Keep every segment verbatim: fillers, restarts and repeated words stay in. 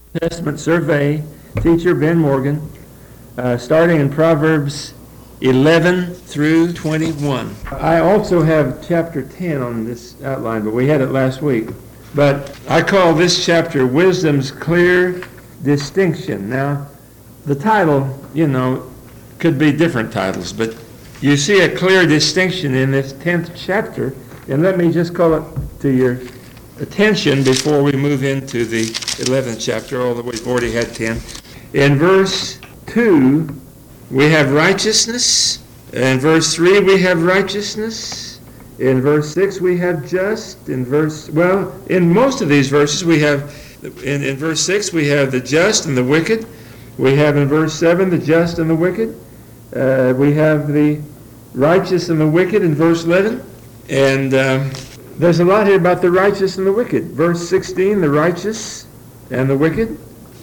Testament survey, teacher Ben Morgan, uh, starting in Proverbs eleven through twenty-one. I also have chapter ten on this outline, but we had it last week. But I call this chapter Wisdom's Clear Distinction. Now, the title, you know, could be different titles, but you see a clear distinction in this tenth chapter, and let me just call it to your attention before we move into the eleventh chapter, although we've already had ten. In verse two, we have righteousness. In verse three, we have righteousness. In verse six, we have just. In verse, well, in most of these verses, we have, in, in verse six, we have the just and the wicked. We have in verse seven, the just and the wicked. Uh, we have the righteous and the wicked in verse eleven. And um, there's a lot here about the righteous and the wicked. Verse sixteen, the righteous and the wicked.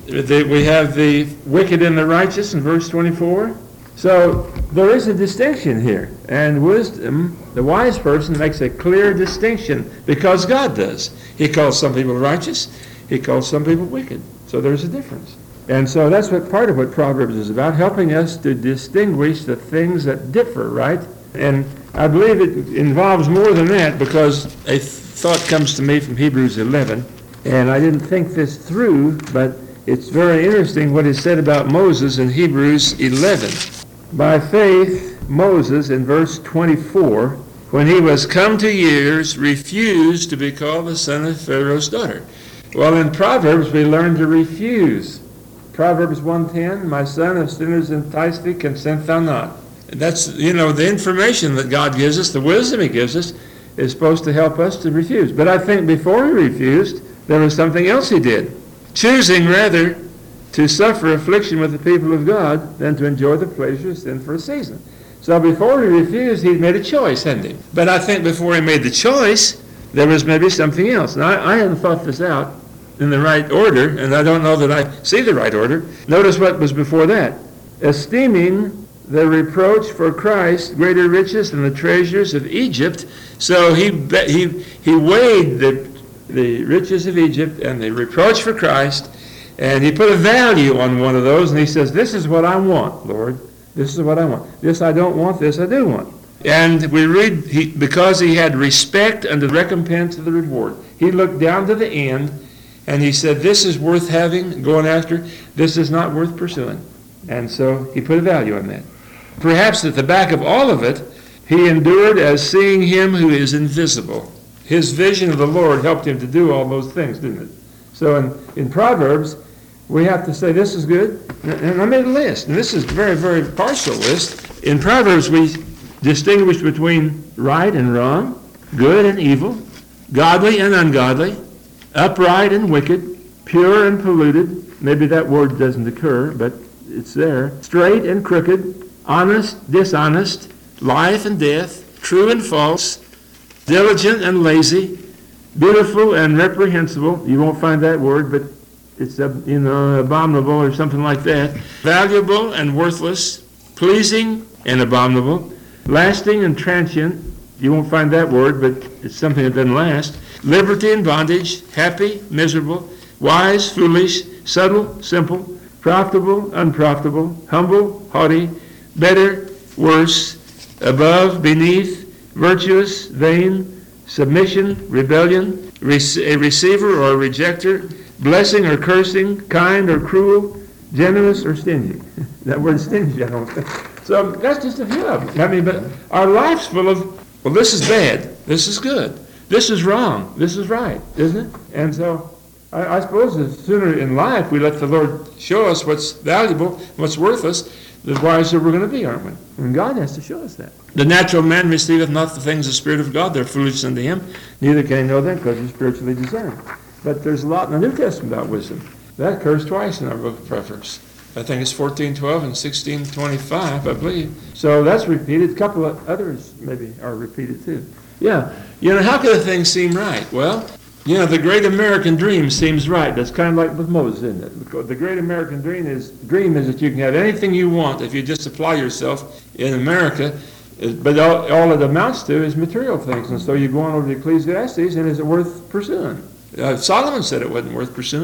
We have the wicked and the righteous in verse twenty-four. So there is a distinction here. And wisdom, the wise person, makes a clear distinction because God does. He calls some people righteous. He calls some people wicked. So there's a difference. And so that's what part of what Proverbs is about, helping us to distinguish the things that differ, right? And I believe it involves more than that, because a thought comes to me from Hebrews eleven, and I didn't think this through, but it's very interesting what is said about Moses in Hebrews eleven. By faith, Moses, in verse twenty-four, when he was come to years, refused to be called the son of Pharaoh's daughter. Well, in Proverbs, we learn to refuse. Proverbs one ten, my son, if sinners entice thee, consent thou not. That's, you know, the information that God gives us, the wisdom he gives us, is supposed to help us to refuse. But I think before he refused, there was something else he did. Choosing rather to suffer affliction with the people of God than to enjoy the pleasure of sin for a season. So before he refused, he made a choice, hadn't he? But I think before he made the choice, there was maybe something else. Now, I, I hadn't thought this out in the right order, and I don't know that I see the right order. Notice what was before that. Esteeming the reproach for Christ greater riches than the treasures of Egypt. So he he he weighed the the riches of Egypt and the reproach for Christ, and he put a value on one of those, and he says, this is what I want, Lord. This is what I want. This I don't want, this I do want. And we read, he, because he had respect unto the recompense of the reward. He looked down to the end, and he said, this is worth having, going after. This is not worth pursuing. And so he put a value on that. Perhaps at the back of all of it, he endured as seeing him who is invisible. His vision of the Lord helped him to do all those things, didn't it? So in, in Proverbs, we have to say this is good. And I made a list, and this is a very, very partial list. In Proverbs, we distinguish between right and wrong, good and evil, godly and ungodly, upright and wicked, pure and polluted. Maybe that word doesn't occur, but it's there. Straight and crooked, honest, dishonest, life and death, true and false, diligent and lazy, beautiful and reprehensible. You won't find that word, but it's, you know, abominable or something like that. Valuable and worthless, pleasing and abominable, lasting and transient. You won't find that word, but it's something that doesn't last. Liberty and bondage, happy, miserable, wise, foolish, subtle, simple, profitable, unprofitable, humble, haughty, better, worse, above, beneath, virtuous, vain, submission, rebellion, a receiver or a rejecter, blessing or cursing, kind or cruel, generous or stingy. That word stingy, I don't think. So that's just a few of them. I mean, but our life's full of, well, this is bad, this is good, this is wrong, this is right, isn't it? And so I, I suppose the sooner in life we let the Lord show us what's valuable, what's worthless, the wiser we're going to be, aren't we? And God has to show us that. The natural man receiveth not the things of the Spirit of God, they're foolishness unto him, neither can he know them because he's spiritually discerned. But there's a lot in the New Testament about wisdom. That occurs twice in our book of Proverbs. I think it's fourteen twelve and sixteen twenty-five, I believe. So that's repeated. A couple of others maybe are repeated too. Yeah. You know, how could a thing seem right? Well, you know, the great American dream seems right. That's kind of like with Moses, isn't it? Because the great American dream is dream is that you can have anything you want if you just apply yourself in America. But all, all it amounts to is material things. And so you go on over to Ecclesiastes, and is it worth pursuing? Uh, Solomon said it wasn't worth pursuing.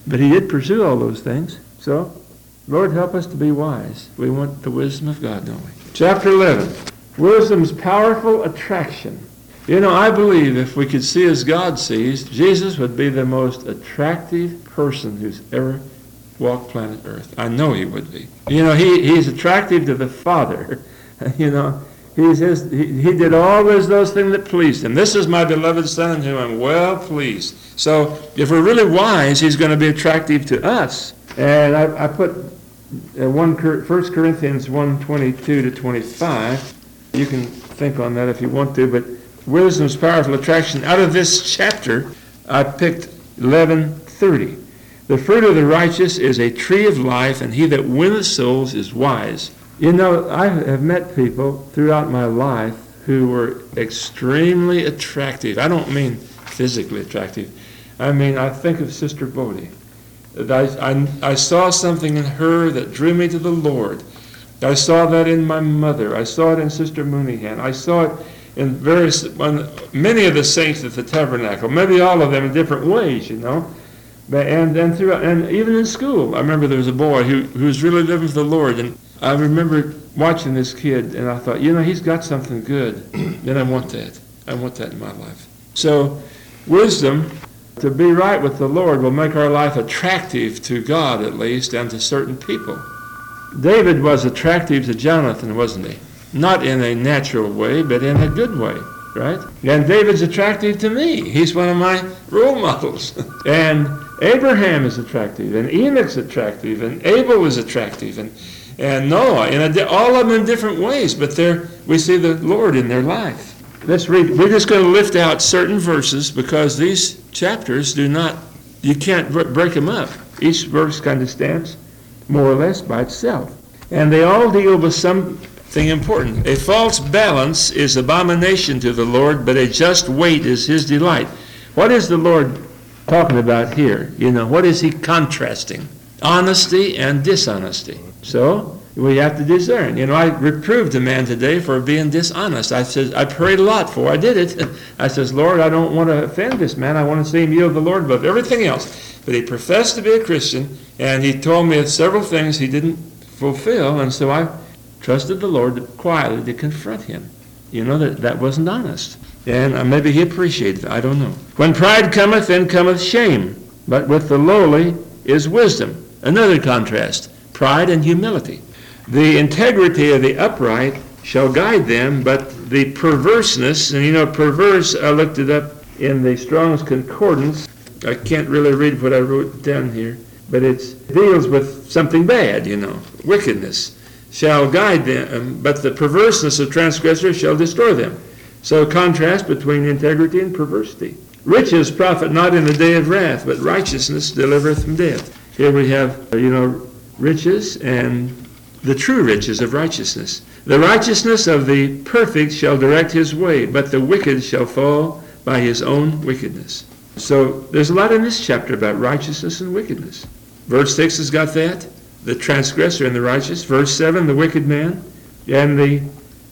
But he did pursue all those things. So, Lord, help us to be wise. We want the wisdom of God, don't we? Chapter eleven, wisdom's powerful attraction. You know, I believe if we could see as God sees, Jesus would be the most attractive person who's ever walked planet Earth. I know he would be. You know, he, he's attractive to the Father. You know, he's his, he, he did always those things that pleased him. This is my beloved Son in whom I'm well pleased. So if we're really wise, he's going to be attractive to us. And I, I put uh, one, First Corinthians one, twenty-two to twenty-five. You can think on that if you want to, but wisdom's powerful attraction. Out of this chapter, I picked eleven thirty. The fruit of the righteous is a tree of life, and he that winneth souls is wise. You know, I have met people throughout my life who were extremely attractive. I don't mean physically attractive. I mean, I think of Sister Bodie. I, I, I saw something in her that drew me to the Lord. I saw that in my mother. I saw it in Sister Mooneyhan. I saw it in various, many of the saints at the tabernacle, maybe all of them in different ways, you know. But, and then throughout, and even in school, I remember there was a boy who, who was really living for the Lord, and I remember watching this kid, and I thought, you know, he's got something good, and I want that. I want that in my life. So, wisdom, to be right with the Lord, will make our life attractive to God, at least, and to certain people. David was attractive to Jonathan, wasn't he? Not in a natural way, but in a good way, right? And David's attractive to me. He's one of my role models. And Abraham is attractive, and Enoch's attractive, and Abel was attractive, and, and Noah, and all of them in different ways, but there we see the Lord in their life. Let's read. We're just going to lift out certain verses because these chapters do not, you can't break them up. Each verse kind of stands more or less by itself. And they all deal with something important. A false balance is abomination to the Lord, but a just weight is his delight. What is the Lord talking about here? You know, what is he contrasting? Honesty and dishonesty. So we have to discern. You know, I reproved a man today for being dishonest. I said, I prayed a lot for. I did it. I says, Lord, I don't want to offend this man. I want to see him yield the Lord above everything else. But he professed to be a Christian, and he told me several things he didn't fulfill, and so I trusted the Lord to, quietly to confront him. You know, that that wasn't honest. And uh, maybe he appreciated it. I don't know. When pride cometh, then cometh shame. But with the lowly is wisdom. Another contrast. Pride and humility. The integrity of the upright shall guide them, but the perverseness, and you know, perverse, I looked it up in the Strong's Concordance. I can't really read what I wrote down here, but it deals with something bad, you know, wickedness. Shall guide them, but the perverseness of transgressors shall destroy them. So contrast between integrity and perversity. Riches profit not in the day of wrath, but righteousness delivereth from death. Here we have, you know, riches and the true riches of righteousness. The righteousness of the perfect shall direct his way, but the wicked shall fall by his own wickedness. So there's a lot in this chapter about righteousness and wickedness. Verse six has got that, the transgressor and the righteous. Verse seven, the wicked man and the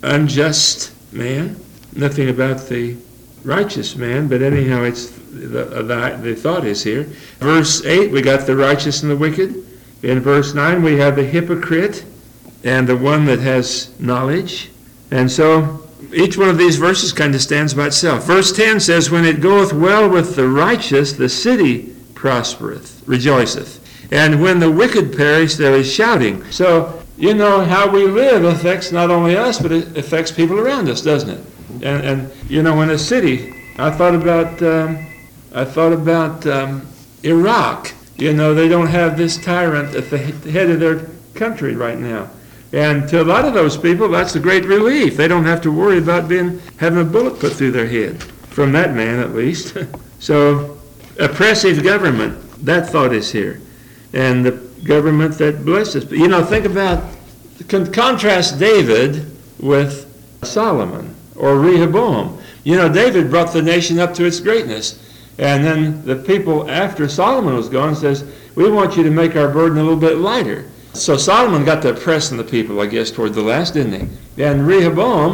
unjust man. Nothing about the righteous man, but anyhow, it's the, the, the thought is here. Verse eight, we got the righteous and the wicked. In verse nine, we have the hypocrite and the one that has knowledge. And so each one of these verses kind of stands by itself. Verse ten says, when it goeth well with the righteous, the city prospereth, rejoiceth. And when the wicked perish, there is shouting. So, you know, how we live affects not only us, but it affects people around us, doesn't it? And, and you know, in a city, I thought about, um, I thought about um, Iraq. You know, they don't have this tyrant at the head of their country right now. And to a lot of those people, that's a great relief. They don't have to worry about being having a bullet put through their head, from that man at least. So, oppressive government, that thought is here. And the government that blesses. But, you know, think about, con- contrast David with Solomon or Rehoboam. You know, David brought the nation up to its greatness. And then the people after Solomon was gone says, we want you to make our burden a little bit lighter. So Solomon got to oppressing the people, I guess, toward the last, didn't he? And Rehoboam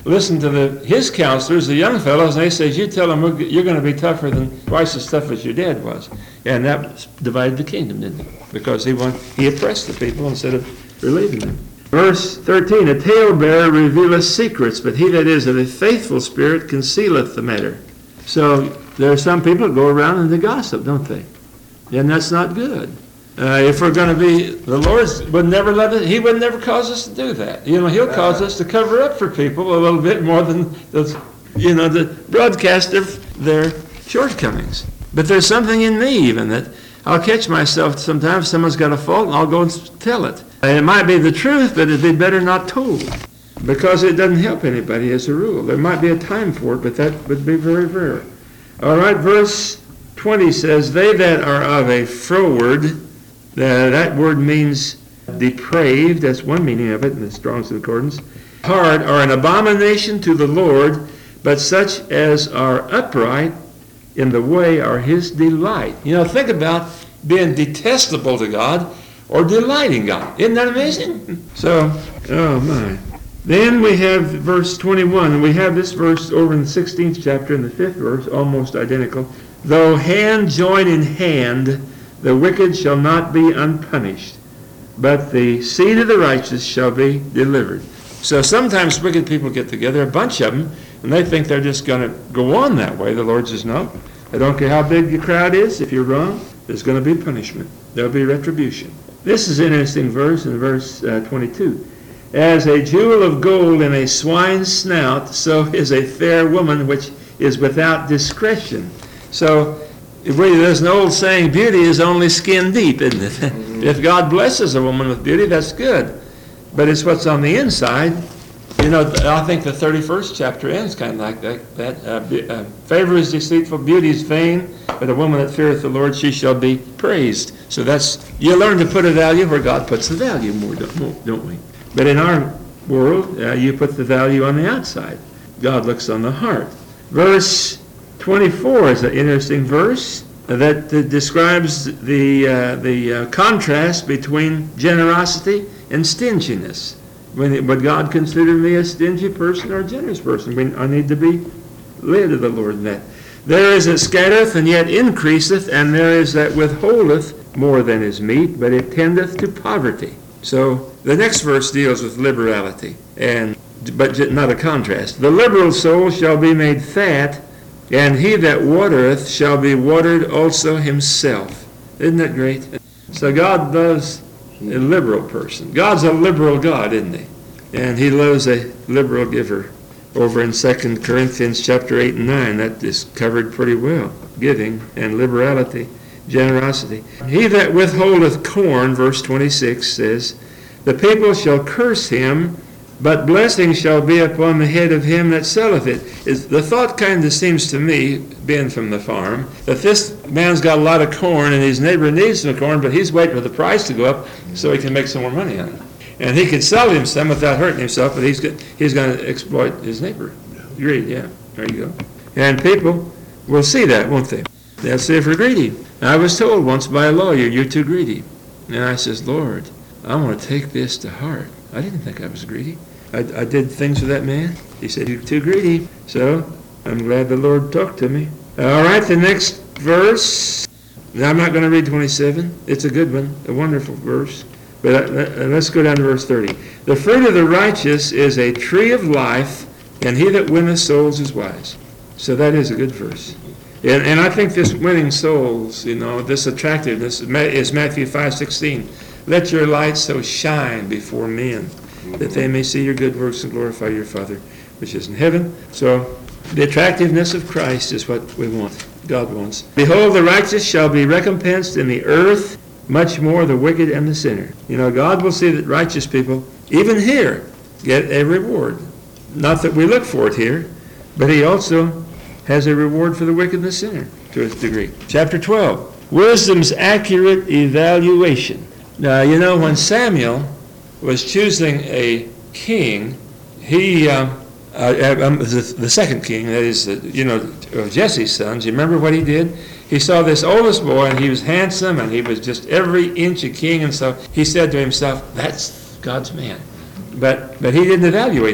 listen to the his counselors, the young fellows, and they said, you tell them we're, you're going to be tougher than twice as tough as your dad was. And that divided the kingdom, didn't it? Because he won, he oppressed the people instead of relieving them. Verse thirteen, a talebearer revealeth secrets, but he that is of a faithful spirit concealeth the matter. So there are some people that go around and they gossip, don't they? And that's not good. Uh, if we're going to be, the Lord would never let it, he would never cause us to do that. You know, he'll cause us to cover up for people a little bit more than, the, you know, the broadcast their, their shortcomings. But there's something in me even that I'll catch myself sometimes, someone's got a fault, and I'll go and tell it. And it might be the truth, but it'd be better not told, because it doesn't help anybody as a rule. There might be a time for it, but that would be very rare. All right, verse twenty says, they that are of a froward, Uh, that word means depraved. That's one meaning of it in the Strong's Concordance. Hard are an abomination to the Lord, but such as are upright in the way are his delight. You know, think about being detestable to God or delighting God. Isn't that amazing? So, oh my. Then we have verse twenty-one. We have this verse over in the sixteenth chapter in the fifth verse, almost identical. Though hand join in hand, the wicked shall not be unpunished, but the seed of the righteous shall be delivered. So sometimes wicked people get together, a bunch of them, and they think they're just going to go on that way. The Lord says, no, I don't care how big the crowd is. If you're wrong, there's going to be punishment. There'll be retribution. This is an interesting verse in verse uh, twenty-two. As a jewel of gold in a swine's snout, so is a fair woman which is without discretion. So there's an old saying, beauty is only skin deep, isn't it? Mm-hmm. If God blesses a woman with beauty, that's good. But it's what's on the inside. You know, I think the thirty-first chapter ends kind of like that. that uh, uh, Favor is deceitful, beauty is vain, but a woman that feareth the Lord, she shall be praised. So that's, you learn to put a value where God puts the value more, don't we? But in our world, uh, you put the value on the outside. God looks on the heart. Verse twenty-four is an interesting verse that uh, describes the uh, the uh, contrast between generosity and stinginess. When, would God consider me a stingy person or a generous person? When I need to be led of the Lord in that. There is that scattereth and yet increaseth, and there is that withholdeth more than is meet, but it tendeth to poverty. So the next verse deals with liberality, and but not a contrast. The liberal soul shall be made fat, and he that watereth shall be watered also himself. Isn't that great? So God loves a liberal person. God's a liberal God, isn't he? And he loves a liberal giver. Over in Second Corinthians chapter eight and nine, that is covered pretty well. Giving and liberality, generosity. He that withholdeth corn, verse twenty-six says, the people shall curse him, but blessing shall be upon the head of him that selleth it. Is the thought kind of seems to me, being from the farm, that this man's got a lot of corn and his neighbor needs some corn, but he's waiting for the price to go up so he can make some more money on it. And he can sell him some without hurting himself, but he's he's going to exploit his neighbor. Greed, yeah. There you go. And people will see that, won't they? They'll say if we're greedy. I was told once by a lawyer, you're too greedy. And I says, Lord, I want to take this to heart. I didn't think I was greedy. I, I did things for that man. He said, you're too greedy. So I'm glad the Lord talked to me. All right, the next verse. Now, I'm not going to read twenty-seven. It's a good one, a wonderful verse. But uh, let's go down to verse thirty. The fruit of the righteous is a tree of life, and he that winneth souls is wise. So that is a good verse. And, and I think this winning souls, you know, this attractiveness is Matthew five sixteen. Let your light so shine before men, that they may see your good works and glorify your Father which is in heaven. So the attractiveness of Christ is what we want, God wants. Behold, the righteous shall be recompensed in the earth, much more the wicked and the sinner. You know, God will see that righteous people, even here, get a reward. Not that we look for it here, but he also has a reward for the wicked and the sinner to a degree. Chapter twelve, wisdom's accurate evaluation. Now, you know, when Samuel was choosing a king, he, uh, uh, um, the, the second king, that is, uh, you know, of Jesse's sons, you remember what he did? He saw this oldest boy, and he was handsome, and he was just every inch a king, and so he said to himself, that's God's man. But but he didn't evaluate him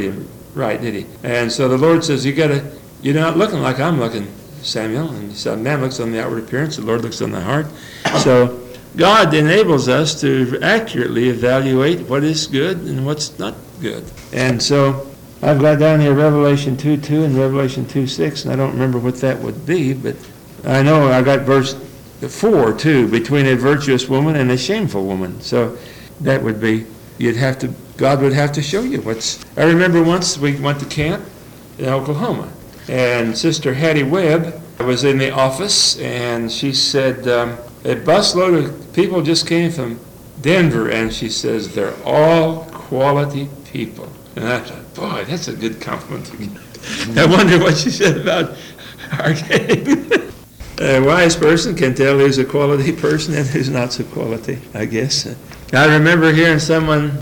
right, did he? And so the Lord says, you gotta, you're not looking like I'm looking, Samuel. And he said, man looks on the outward appearance, the Lord looks on the heart. So God enables us to accurately evaluate what is good and what's not good. And so I've got down here Revelation two two and Revelation two six, and I don't remember what that would be, but I know I got verse four too, between a virtuous woman and a shameful woman. So that would be, you'd have to, God would have to show you what's. I remember once we went to camp in Oklahoma, and Sister Hattie Webb was in the office, and she said, um, a busload of people just came from Denver, and she says, they're all quality people. And I thought, boy, that's a good compliment to get. I wonder what she said about our game. A wise person can tell who's a quality person and who's not so quality, I guess. I remember hearing someone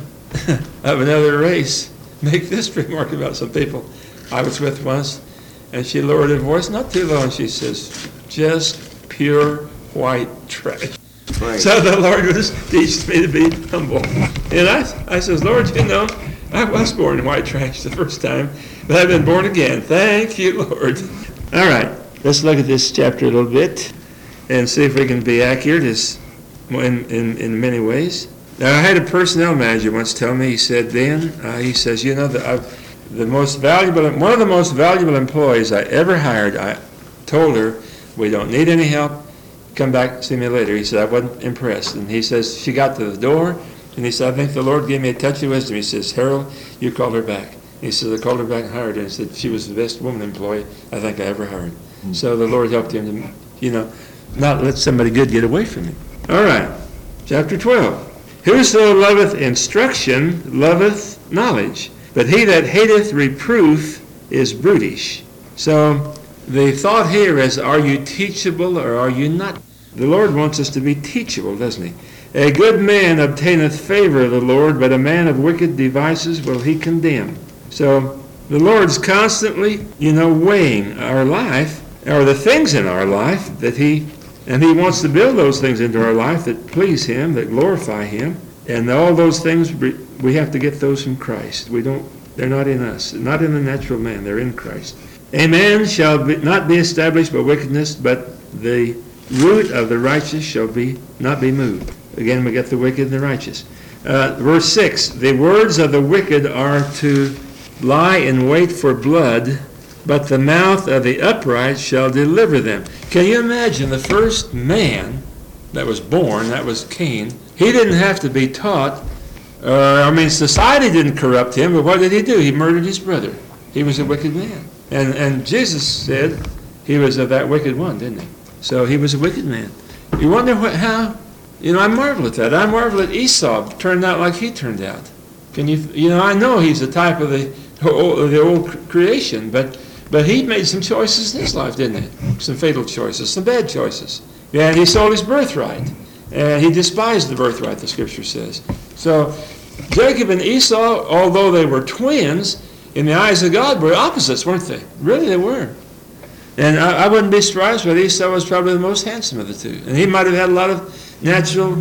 of another race make this remark about some people I was with once, and she lowered her voice not too low, and she says, just pure white trash. Right. So the Lord was teaching me to be humble. And I, I says, Lord, you know, I was born in white trash the first time, but I've been born again. Thank you, Lord. All right, let's look at this chapter a little bit and see if we can be accurate as, in, in, in many ways. Now, I had a personnel manager once tell me, he said, then, uh, he says, you know, the, I've, the most valuable, one of the most valuable employees I ever hired, I told her, we don't need any help. Come back, see me later. He said, I wasn't impressed. And he says, she got to the door, and he said, I think the Lord gave me a touch of wisdom. He says, Harold, you called her back. He said, I called her back and hired her. And said, she was the best woman employee I think I ever hired. Mm-hmm. So the Lord helped him to, you know, not let somebody good get away from him. All right, chapter twelve. Whoso loveth instruction loveth knowledge, but he that hateth reproof is brutish. So the thought here is, are you teachable or are you not? The Lord wants us to be teachable, doesn't he? A good man obtaineth favor of the Lord, but a man of wicked devices will he condemn. So the Lord's constantly, you know, weighing our life, or the things in our life that he, and he wants to build those things into our life that please him, that glorify him. And all those things, we have to get those from Christ. We don't, they're not in us, not in the natural man, they're in Christ. A man shall be, not be established by wickedness, but the root of the righteous shall be not be moved. Again, we get the wicked and the righteous. Uh, verse six, the words of the wicked are to lie in wait for blood, but the mouth of the upright shall deliver them. Can you imagine the first man that was born, that was Cain? He didn't have to be taught. Uh, I mean, society didn't corrupt him, but what did he do? He murdered his brother. He was a wicked man. And and Jesus said he was of that wicked one, didn't he? So he was a wicked man. You wonder what, how, you know, I marvel at that. I marvel at Esau turned out like he turned out. Can you, you know, I know he's a type of the, of the old creation, but but he made some choices in his life, didn't he? Some fatal choices, some bad choices. Yeah, and he sold his birthright. And he despised the birthright, the scripture says. So Jacob and Esau, although they were twins, in the eyes of God were opposites, weren't they? Really, they were. And I, I wouldn't be surprised, but Esau was probably the most handsome of the two. And he might have had a lot of natural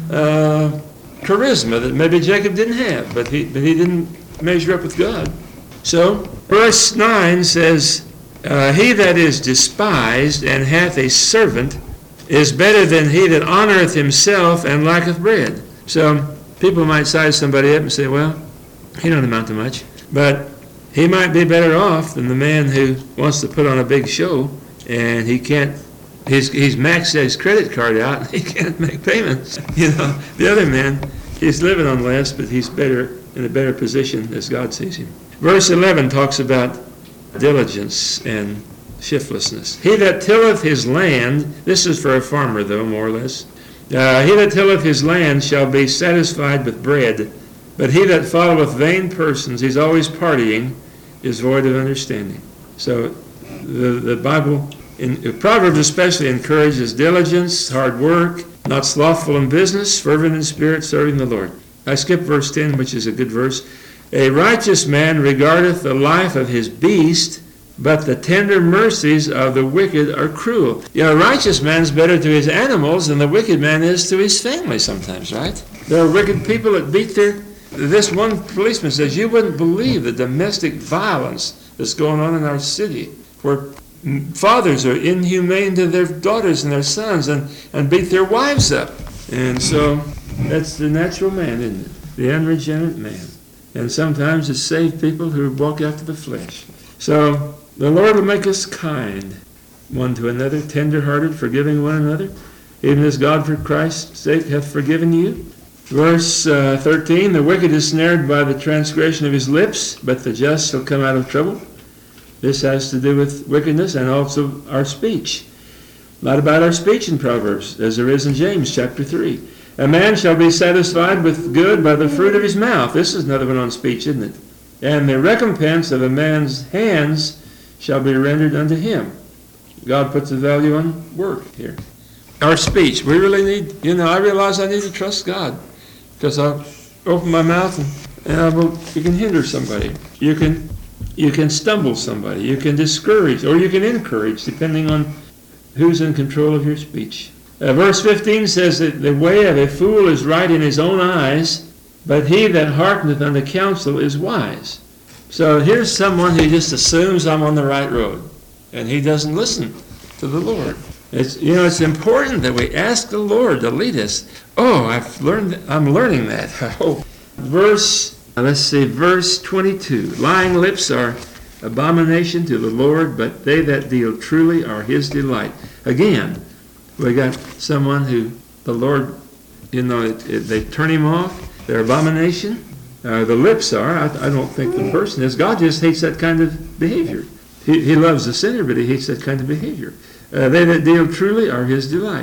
uh, charisma that maybe Jacob didn't have, but he, but he didn't measure up with God. So verse nine says, uh, he that is despised and hath a servant is better than he that honoreth himself and lacketh bread. So people might size somebody up and say, well, he don't amount to much. But he might be better off than the man who wants to put on a big show and he can't, he's, he's maxed his credit card out and he can't make payments. You know, the other man, he's living on less, but he's better, in a better position as God sees him. Verse eleven talks about diligence and shiftlessness. He that tilleth his land, this is for a farmer though, more or less. Uh, he that tilleth his land shall be satisfied with bread, but he that followeth vain persons, he's always partying, is void of understanding. So the, the Bible, in Proverbs especially, encourages diligence, hard work, not slothful in business, fervent in spirit, serving the Lord. I skipped verse ten, which is a good verse. A righteous man regardeth the life of his beast, but the tender mercies of the wicked are cruel. You know, a righteous man's better to his animals than the wicked man is to his family sometimes, right? There are wicked people that beat their This one policeman says, you wouldn't believe the domestic violence that's going on in our city, where fathers are inhumane to their daughters and their sons and, and beat their wives up. And so that's the natural man, isn't it? The unregenerate man. And sometimes it's saved people who walk after the flesh. So the Lord will make us kind one to another, tender-hearted, forgiving one another, even as God for Christ's sake hath forgiven you. Verse uh, thirteen, the wicked is snared by the transgression of his lips, but the just shall come out of trouble. This has to do with wickedness and also our speech. A lot about our speech in Proverbs, as there is in James chapter three. A man shall be satisfied with good by the fruit of his mouth. This is another one on speech, isn't it? And the recompense of a man's hands shall be rendered unto him. God puts a value on work here. Our speech, we really need, you know, I realize I need to trust God, because I'll open my mouth and, and I will, you can hinder somebody. You can, you can stumble somebody. You can discourage, or you can encourage, depending on who's in control of your speech. Uh, verse fifteen says that the way of a fool is right in his own eyes, but he that hearkeneth unto counsel is wise. So here's someone who just assumes I'm on the right road, and he doesn't listen to the Lord. It's, you know, it's important that we ask the Lord to lead us. Oh, I've learned, I'm learning that. Oh. Verse, let's see, verse twenty-two. Lying lips are abomination to the Lord, but they that deal truly are his delight. Again, we got someone who the Lord, you know, it, it, they turn him off. They're abomination. Uh, the lips are. I, I don't think the person is. God just hates that kind of behavior. He, he loves the sinner, but he hates that kind of behavior. Uh, they that deal truly are his delight.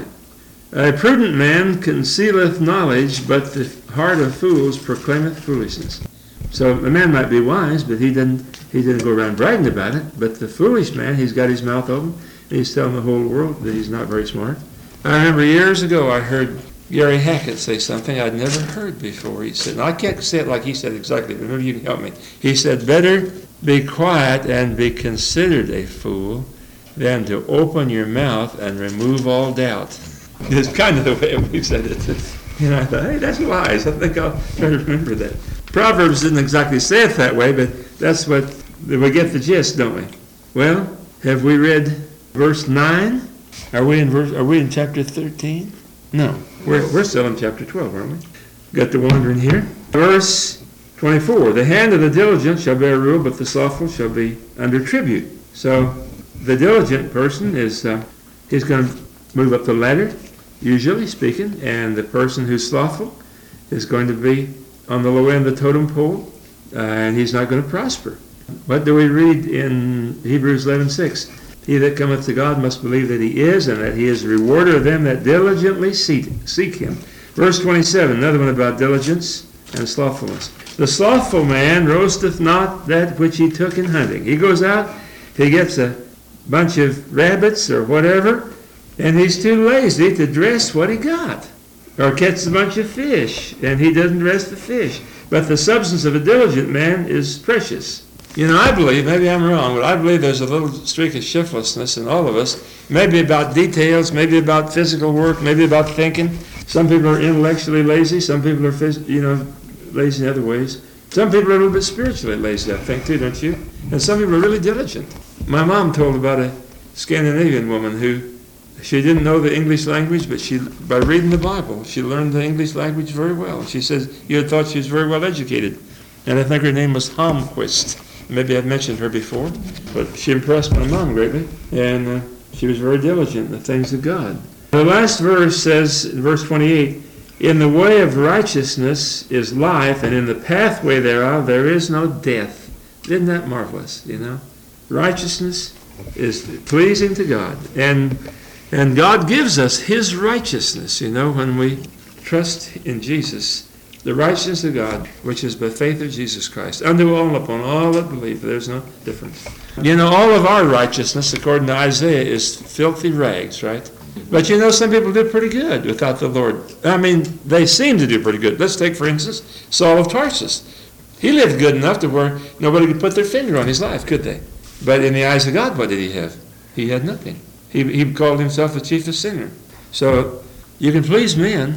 A prudent man concealeth knowledge, but the heart of fools proclaimeth foolishness. So a man might be wise, but he didn't he didn't go around bragging about it. But the foolish man, he's got his mouth open, and he's telling the whole world that he's not very smart. I remember years ago I heard Gary Hackett say something I'd never heard before. He said, and I can't say it like he said exactly, but maybe you can help me. He said, better be quiet and be considered a fool than to open your mouth and remove all doubt. It's kind of the way we said it. And I thought, hey, that's wise. I think I'll try to remember that. Proverbs didn't exactly say it that way, but that's what, we get the gist, don't we? Well, have we read verse nine? Are we in verse, are we in chapter thirteen? No, we're, we're still in chapter twelve, aren't we? Got the wandering here. Verse twenty-four, the hand of the diligent shall bear rule, but the slothful shall be under tribute. So the diligent person is, uh, he's going to move up the ladder, usually speaking, and the person who's slothful is going to be on the low end of the totem pole, uh, and he's not going to prosper. What do we read in Hebrews eleven six? He that cometh to God must believe that he is, and that he is a rewarder of them that diligently seek, seek him. Verse twenty-seven, another one about diligence and slothfulness. The slothful man roasteth not that which he took in hunting. He goes out, he gets a bunch of rabbits or whatever, and he's too lazy to dress what he got. Or catch a bunch of fish, and he doesn't dress the fish. But the substance of a diligent man is precious. You know, I believe, maybe I'm wrong, but I believe there's a little streak of shiftlessness in all of us. Maybe about details, maybe about physical work, maybe about thinking. Some people are intellectually lazy. Some people are, phys- you know, lazy in other ways. Some people are a little bit spiritually lazy, I think, too, don't you? And some people are really diligent. My mom told about a Scandinavian woman who, she didn't know the English language, but she, by reading the Bible, she learned the English language very well. She says you had thought she was very well educated. And I think her name was Holmquist. Maybe I've mentioned her before, but she impressed my mom greatly, and uh, she was very diligent in the things of God. The last verse says, in verse twenty-eight, in the way of righteousness is life, and in the pathway thereof there is no death. Isn't that marvelous, you know? Righteousness is pleasing to God, and and God gives us his righteousness, you know, when we trust in Jesus. The righteousness of God, which is by faith of Jesus Christ, unto all and upon all that believe. There's no difference. You know, all of our righteousness, according to Isaiah, is filthy rags, right? But you know, some people do pretty good without the Lord. I mean, they seem to do pretty good. Let's take, for instance, Saul of Tarsus. He lived good enough to where nobody could put their finger on his life, could they? But in the eyes of God, what did he have? He had nothing. He, he called himself the chief of sinners. So you can please men,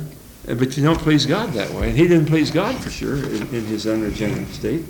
but you don't please God that way. And he didn't please God for sure in, in his unregenerate state.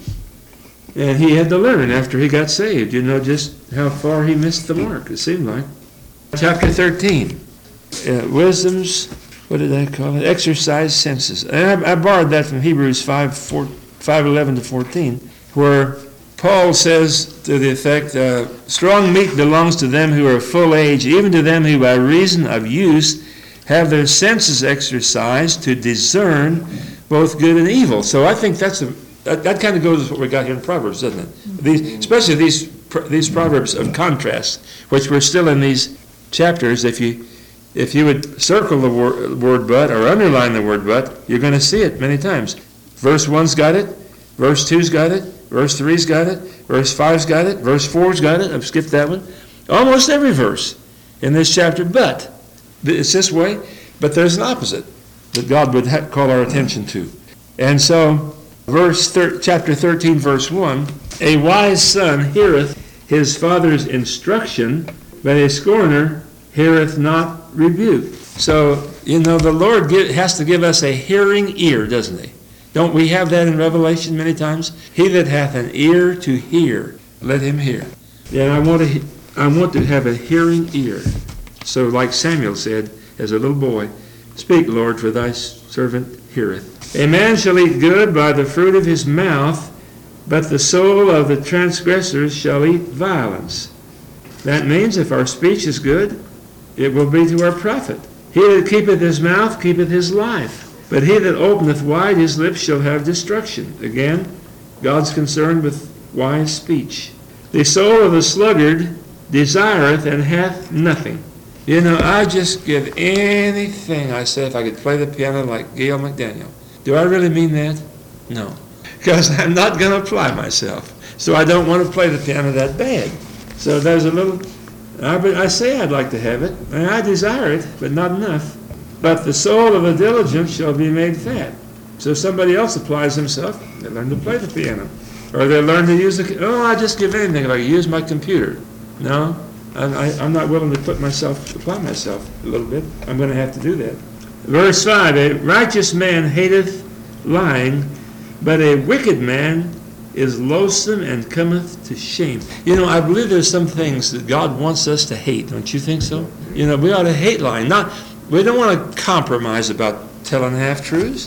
And he had to learn after he got saved, you know, just how far he missed the mark, it seemed like. Chapter thirteen, uh, wisdom's, what did I call it? Exercise senses. And I, I borrowed that from Hebrews five, four, five eleven to fourteen, where Paul says to the effect, uh, strong meat belongs to them who are of full age, even to them who by reason of use have their senses exercised to discern both good and evil. So I think that's a, that, that kind of goes with what we got here in Proverbs, doesn't it? These, especially these these Proverbs of contrast, which we're still in these chapters. If you if you would circle the word, word but or underline the word but, you're going to see it many times. Verse one's got it. Verse two's got it. Verse three's got it. Verse five's got it. Verse four's got it. I've skipped that one. Almost every verse in this chapter, but it's this way, but there's an opposite that God would ha- call our attention to. And so, verse thir- chapter thirteen, verse one, a wise son heareth his father's instruction, but a scorner heareth not rebuke. So, you know, the Lord give, has to give us a hearing ear, doesn't he? Don't we have that in Revelation many times? He that hath an ear to hear, let him hear. And I want to, I want to have a hearing ear. So like Samuel said, as a little boy, speak, Lord, for thy servant heareth. A man shall eat good by the fruit of his mouth, but the soul of the transgressors shall eat violence. That means if our speech is good, it will be to our profit. He that keepeth his mouth keepeth his life. But he that openeth wide his lips shall have destruction. Again, God's concerned with wise speech. The soul of the sluggard desireth and hath nothing. You know, I just give anything I say if I could play the piano like Gail McDaniel. Do I really mean that? No. Because I'm not going to apply myself. So I don't want to play the piano that bad. So there's a little, I, I say I'd like to have it, and I desire it, but not enough. But the soul of the diligent shall be made fat. So somebody else applies himself, they learn to play the piano. Or they learn to use the, oh, I just give anything if I use my computer. No, I, I, I'm not willing to put myself, apply myself a little bit. I'm going to have to do that. Verse five, a righteous man hateth lying, but a wicked man is loathsome and cometh to shame. You know, I believe there's some things that God wants us to hate. Don't you think so? You know, we ought to hate lying. Not, we don't want to compromise about telling half-truths.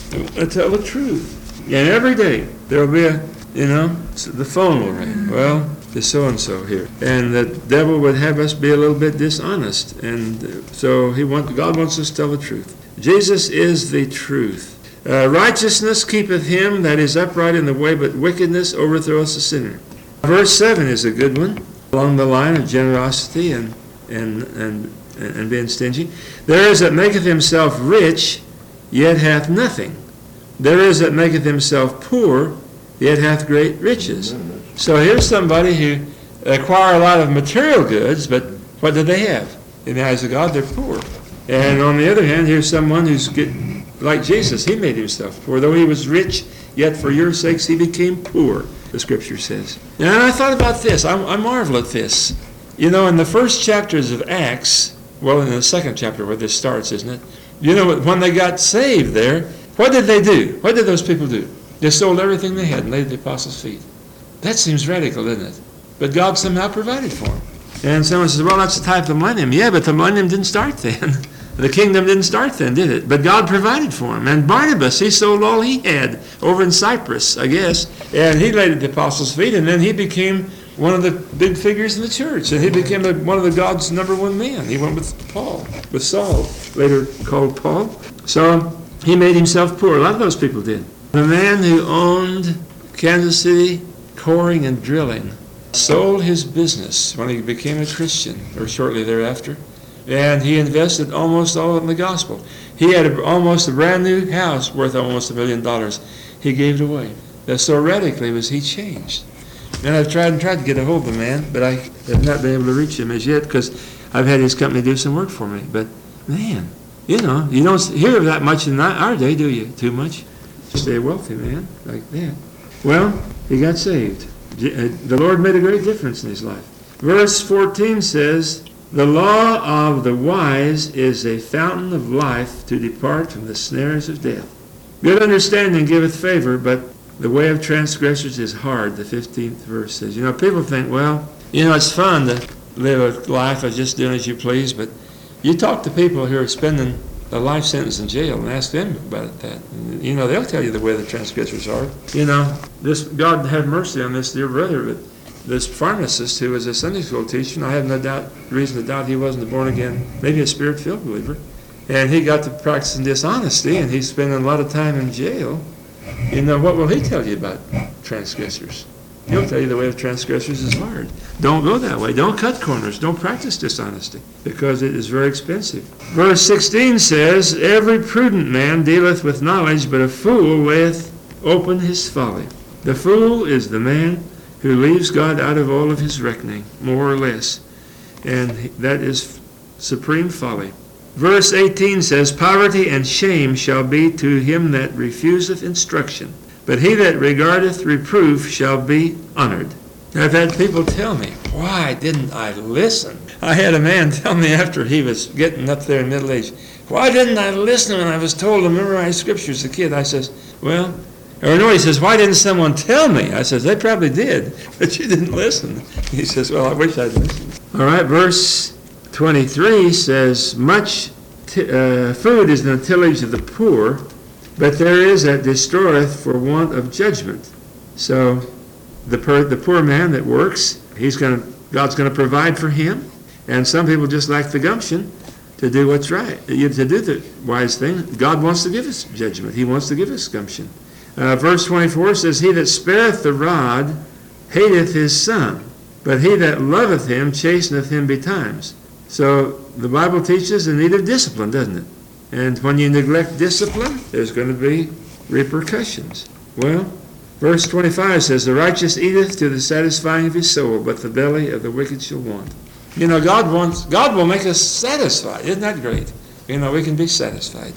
We tell the truth. And every day there will be a, you know, the phone will ring. Well, there's so-and-so here. And the devil would have us be a little bit dishonest. And so he want, God wants us to tell the truth. Jesus is the truth. Uh, righteousness keepeth him that is upright in the way, but wickedness overthroweth the sinner. Verse seven is a good one, along the line of generosity and and and, and being stingy. There is that maketh himself rich, yet hath nothing. There is that maketh himself poor, yet hath great riches. So here's somebody who acquire a lot of material goods, but what do they have? In the eyes of God, they're poor. And on the other hand, here's someone who's getting, like Jesus, he made himself poor. Though he was rich, yet for your sakes he became poor, the Scripture says. And I thought about this. I, I marvel at this. You know, in the first chapters of Acts, well, in the second chapter where this starts, isn't it? You know, when they got saved there, what did they do? What did those people do? They sold everything they had and laid at the apostles' feet. That seems radical, doesn't it? But God somehow provided for them. And someone says, well, that's the type of millennium. Yeah, but the millennium didn't start then. The kingdom didn't start then, did it? But God provided for him. And Barnabas, he sold all he had over in Cyprus, I guess. And he laid at the apostles' feet, and then he became one of the big figures in the church. And he became a, one of the God's number one men. He went with Paul, with Saul, later called Paul. So he made himself poor. A lot of those people did. The man who owned Kansas City coring and drilling sold his business when he became a Christian, or shortly thereafter. And he invested almost all in the gospel. He had a, almost a brand new house worth almost a million dollars. He gave it away. That so radically was he changed. And I've tried and tried to get a hold of the man, but I have not been able to reach him as yet because I've had his company do some work for me. But man, you know, you don't hear of that much in our day, do you? Too much? Stay a wealthy man like that. Well, he got saved. The Lord made a great difference in his life. Verse fourteen says, The law of the wise is a fountain of life to depart from the snares of death. Good understanding giveth favor, but the way of transgressors is hard, the fifteenth verse says. You know, people think, well, you know, it's fun to live a life of just doing as you please, but you talk to people who are spending a life sentence in jail and ask them about that. And, you know, they'll tell you the way the transgressors are. You know, this God have mercy on this dear brother, but this pharmacist who was a Sunday school teacher, and I have no doubt, reason to doubt he wasn't a born-again, maybe a spirit-filled believer, and he got to practicing dishonesty, and he's spending a lot of time in jail. You know, what will he tell you about transgressors? He'll tell you the way of transgressors is hard. Don't go that way. Don't cut corners. Don't practice dishonesty, because it is very expensive. Verse sixteen says, every prudent man dealeth with knowledge, but a fool layeth open his folly. The fool is the man who leaves God out of all of his reckoning, more or less. And that is supreme folly. Verse eighteen says, poverty and shame shall be to him that refuseth instruction, but he that regardeth reproof shall be honored. I've had people tell me, why didn't I listen? I had a man tell me after he was getting up there in middle age, why didn't I listen when I was told to memorize Scripture as a kid? I says, well, or no, he says, why didn't someone tell me? I says, they probably did, but you didn't listen. He says, well, I wish I'd listened. All right, verse twenty-three says, much t- uh, food is the tillage of the poor, but there is that destroyeth for want of judgment. So the per- the poor man that works, he's gonna God's going to provide for him, and some people just lack the gumption to do what's right, to do the wise thing. God wants to give us judgment. He wants to give us gumption. Uh, verse twenty-four says, he that spareth the rod hateth his son, but he that loveth him chasteneth him betimes. So the Bible teaches the need of discipline, doesn't it? And when you neglect discipline, there's going to be repercussions. Well, verse twenty-five says, the righteous eateth to the satisfying of his soul, but the belly of the wicked shall want. You know, God wants, God will make us satisfied. Isn't that great? You know, we can be satisfied.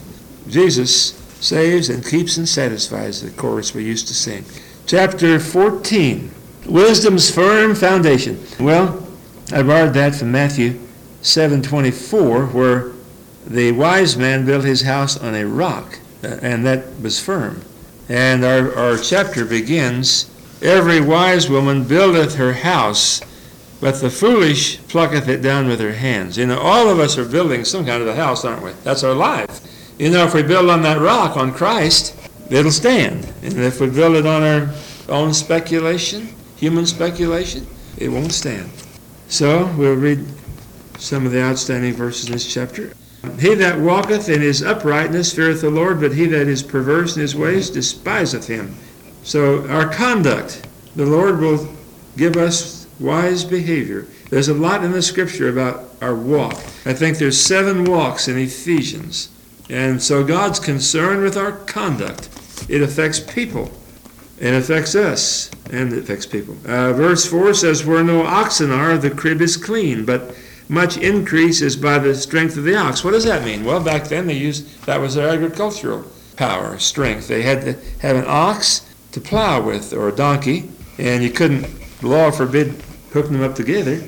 Jesus saves and keeps and satisfies, the chorus we used to sing. Chapter fourteen, wisdom's firm foundation. Well, I borrowed that from Matthew seven twenty-four, where the wise man built his house on a rock, and that was firm. And our, our chapter begins, every wise woman buildeth her house, but the foolish plucketh it down with her hands. You know, all of us are building some kind of a house, aren't we? That's our life. You know, if we build on that rock, on Christ, it'll stand. And if we build it on our own speculation, human speculation, it won't stand. So we'll read some of the outstanding verses in this chapter. He that walketh in his uprightness feareth the Lord, but he that is perverse in his ways despiseth him. So our conduct, the Lord will give us wise behavior. There's a lot in the Scripture about our walk. I think there's seven walks in Ephesians. And so God's concerned with our conduct. It affects people. It affects us. And it affects people. Uh, verse four says, where no oxen are, the crib is clean, but much increase is by the strength of the ox. What does that mean? Well, back then they used, that was their agricultural power, strength. They had to have an ox to plow with, or a donkey, and you couldn't, the law forbid hooking them up together.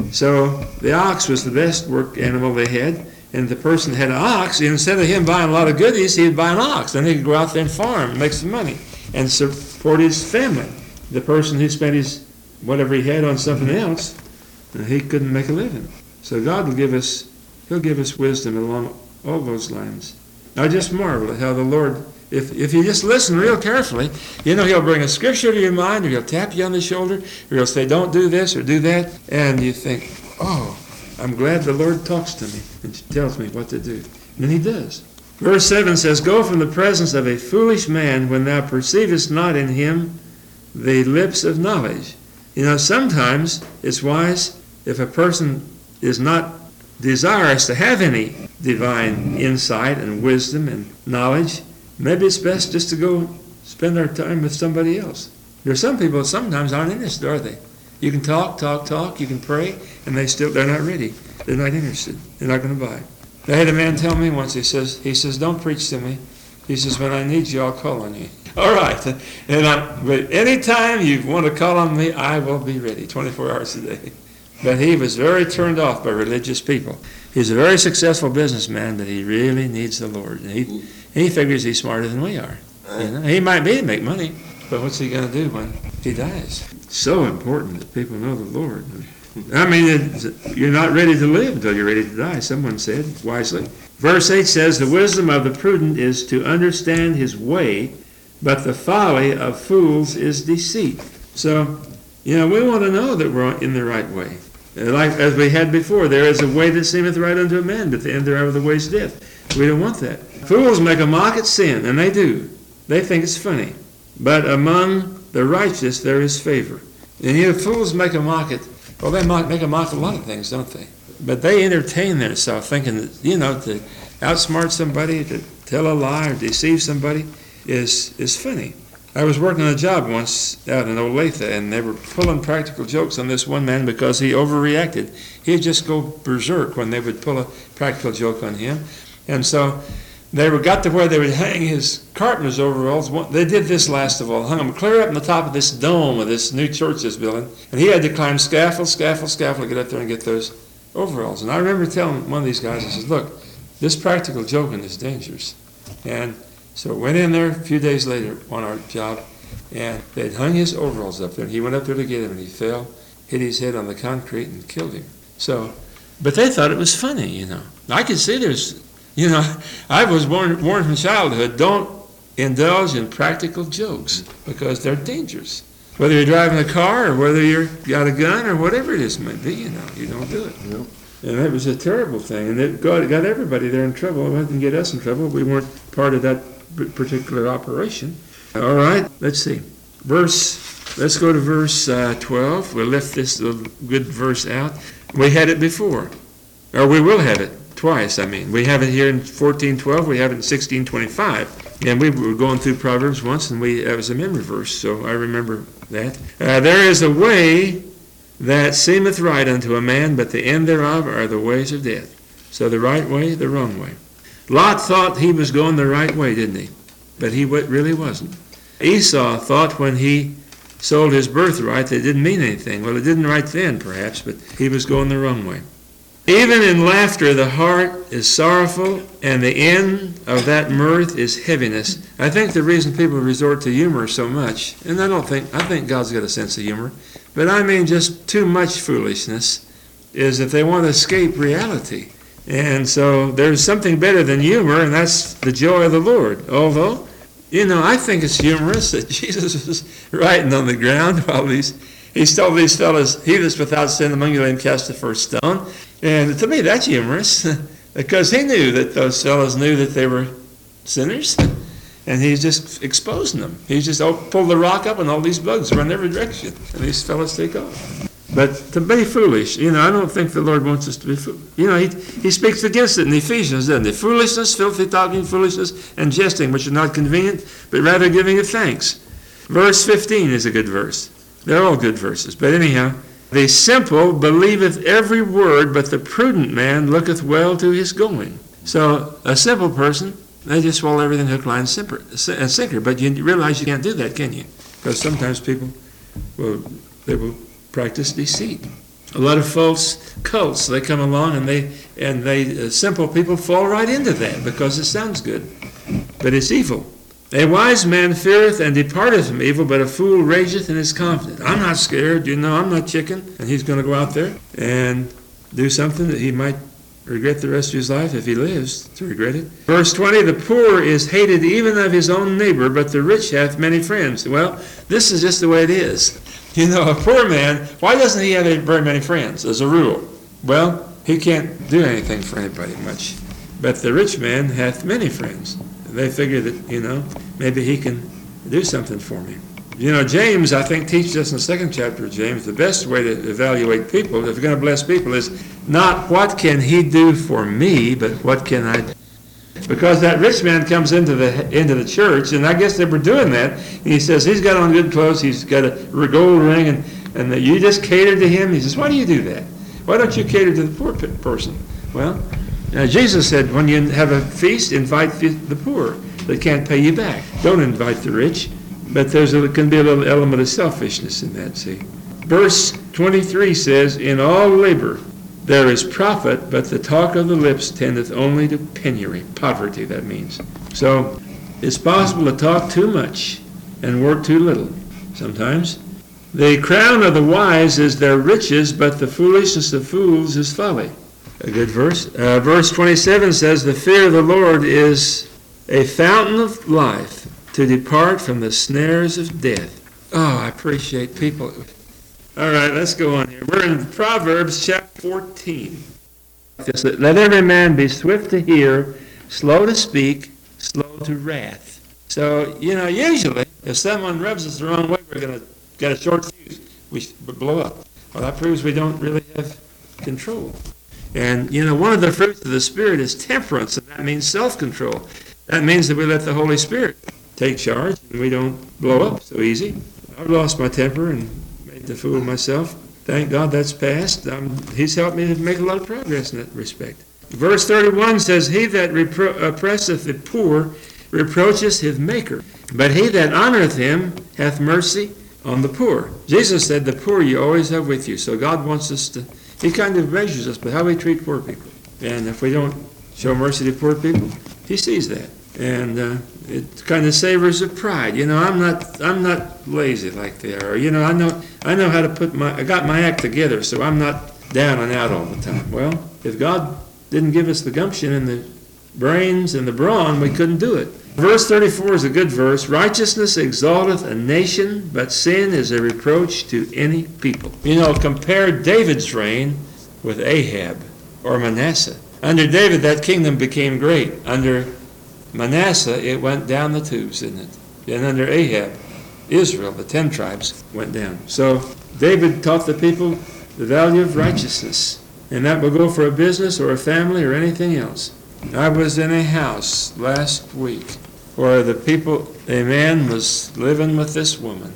So the ox was the best work animal they had. And the person had an ox, instead of him buying a lot of goodies, he'd buy an ox. Then he could go out there and farm and make some money and support his family. The person who spent his whatever he had on something else, he couldn't make a living. So God will give us, he'll give us wisdom along all those lines. I just marvel at how the Lord, if, if you just listen real carefully, you know, he'll bring a scripture to your mind, or he'll tap you on the shoulder, or he'll say, don't do this or do that. And you think, oh, I'm glad the Lord talks to me and tells me what to do. And he does. Verse seven says, go from the presence of a foolish man when thou perceivest not in him the lips of knowledge. You know, sometimes it's wise if a person is not desirous to have any divine insight and wisdom and knowledge, maybe it's best just to go spend our time with somebody else. There are some people that sometimes aren't interested, are they? You can talk, talk, talk, you can pray, and they still, they're not ready. They're not interested. They're not going to buy. I had a man tell me once, he says, he says, don't preach to me. He says, when I need you, I'll call on you. All right. And I, but anytime you want to call on me, I will be ready, twenty-four hours a day. But he was very turned off by religious people. He's a very successful businessman, but he really needs the Lord. And he, he figures he's smarter than we are. You know? He might be to make money, but what's he going to do when he dies? It's so important that people know the Lord. I mean, you're not ready to live until you're ready to die, someone said wisely. Verse eight says, the wisdom of the prudent is to understand his way, but the folly of fools is deceit. So, you know, we want to know that we're in the right way. Like as we had before, there is a way that seemeth right unto a man, but the end thereof the way is death. We don't want that. Fools make a mock at sin, and they do. They think it's funny. But among the righteous there is favor. And you know, fools make a mock at, well, they mock, make a mock of a lot of things, don't they? But they entertain themselves thinking that, you know, to outsmart somebody, to tell a lie or deceive somebody is is funny. I was working on a job once out in Olathe, and they were pulling practical jokes on this one man because he overreacted. He'd just go berserk when they would pull a practical joke on him. And so they were got to where they would hang his carpenter's overalls. They did this last of all, hung them clear up on the top of this dome of this new church that's building. And he had to climb scaffold, scaffold, scaffold to get up there and get those overalls. And I remember telling one of these guys, I said, look, this practical joking is dangerous. And so went in there a few days later on our job, and they'd hung his overalls up there, and he went up there to get him, and he fell, hit his head on the concrete, and killed him. So, but they thought it was funny, you know. I could see there's, you know, I was warned, warned from childhood, don't indulge in practical jokes, because they're dangerous. Whether you're driving a car, or whether you've got a gun, or whatever it is might be, you know, you don't do it. Yep. And that was a terrible thing, and it got, got everybody there in trouble. It didn't get us in trouble. We weren't part of that particular operation. All right, let's see. Verse, let's go to verse uh, twelve. We'll lift this little good verse out. We had it before, or we will have it twice, I mean. We have it here in fourteen twelve, we have it in sixteen twenty-five. And we were going through Proverbs once, and we that was a memory verse, so I remember that. Uh, there is a way that seemeth right unto a man, but the end thereof are the ways of death. So the right way, the wrong way. Lot thought he was going the right way, didn't he? But he really wasn't. Esau thought when he sold his birthright that it didn't mean anything. Well, it didn't right then, perhaps, but he was going the wrong way. Even in laughter the heart is sorrowful, and the end of that mirth is heaviness. I think the reason people resort to humor so much, and I don't think, I think God's got a sense of humor, but I mean just too much foolishness, is that they want to escape reality. And so there's something better than humor, and that's the joy of the Lord. Although, you know, I think it's humorous that Jesus was writing on the ground while these, he's told these fellows, he that's without sin among you, let him cast the first stone. And to me, that's humorous, because he knew that those fellows knew that they were sinners, and he's just exposing them. He's just oh, pulled the rock up, and all these bugs run every direction, and these fellows take off. But to be foolish, you know, I don't think the Lord wants us to be foolish. You know, he, he speaks against it in Ephesians, doesn't he? Foolishness, filthy talking, foolishness, and jesting, which are not convenient, but rather giving of thanks. Verse fifteen is a good verse. They're all good verses. But anyhow, the simple believeth every word, but the prudent man looketh well to his going. So a simple person, they just swallow everything hook, line, and sinker. But you realize you can't do that, can you? Because sometimes people will, they will practice deceit. A lot of false cults, they come along and they and they uh, simple people fall right into that because it sounds good, but it's evil. A wise man feareth and departeth from evil, but a fool rageth and is confident. I'm not scared, you know, I'm not chicken. And he's going to go out there and do something that he might regret the rest of his life if he lives to regret it. Verse twenty, the poor is hated even of his own neighbor, but the rich hath many friends. Well, this is just the way it is. You know, a poor man, why doesn't he have very many friends as a rule? Well, he can't do anything for anybody much. But the rich man hath many friends. They figure that, you know, maybe he can do something for me. You know, James, I think, teaches us in the second chapter of James, the best way to evaluate people, if you're going to bless people, is not what can he do for me, but what can I do. Because that rich man comes into the into the church, and I guess they were doing that, and he says he's got on good clothes, he's got a gold ring, and, and the, you just cater to him. He says, why do you do that? Why don't you cater to the poor person? Well, uh, Jesus said, when you have a feast, invite the, the poor that can't pay you back. Don't invite the rich. But there's a, can be a little element of selfishness in that, see. Verse twenty-three says, in all labor there is profit, but the talk of the lips tendeth only to penury. Poverty, that means. So it's possible to talk too much and work too little sometimes. The crown of the wise is their riches, but the foolishness of fools is folly. A good verse. Uh, verse twenty-seven says, the fear of the Lord is a fountain of life, to depart from the snares of death. Oh, I appreciate people. All right, let's go on here. We're in Proverbs chapter fourteen. Let every man be swift to hear, slow to speak, slow to wrath. So, you know, usually, if someone rubs us the wrong way, we're going to get a short fuse. We blow up. Well, that proves we don't really have control. And, you know, one of the fruits of the Spirit is temperance, and that means self-control. That means that we let the Holy Spirit take charge, and we don't blow up so easy. I've lost my temper and made the fool of myself. Thank God that's passed. Um, he's helped me to make a lot of progress in that respect. Verse thirty-one says, he that repro- oppresseth the poor reproacheth his maker, but he that honoreth him hath mercy on the poor. Jesus said, the poor you always have with you. So God wants us to, he kind of measures us by how we treat poor people. And if we don't show mercy to poor people, he sees that. And uh, it kind of savors of pride. You know, I'm not I'm not lazy like they are. You know, I know I know how to put my, I got my act together, so I'm not down and out all the time. Well, if God didn't give us the gumption and the brains and the brawn, we couldn't do it. Verse thirty-four is a good verse. Righteousness exalteth a nation, but sin is a reproach to any people. You know, compare David's reign with Ahab or Manasseh. Under David, that kingdom became great. Under Manasseh, it went down the tubes, didn't it? And under Ahab, Israel, the ten tribes, went down. So David taught the people the value of righteousness. And that will go for a business or a family or anything else. I was in a house last week where the people, a man was living with this woman.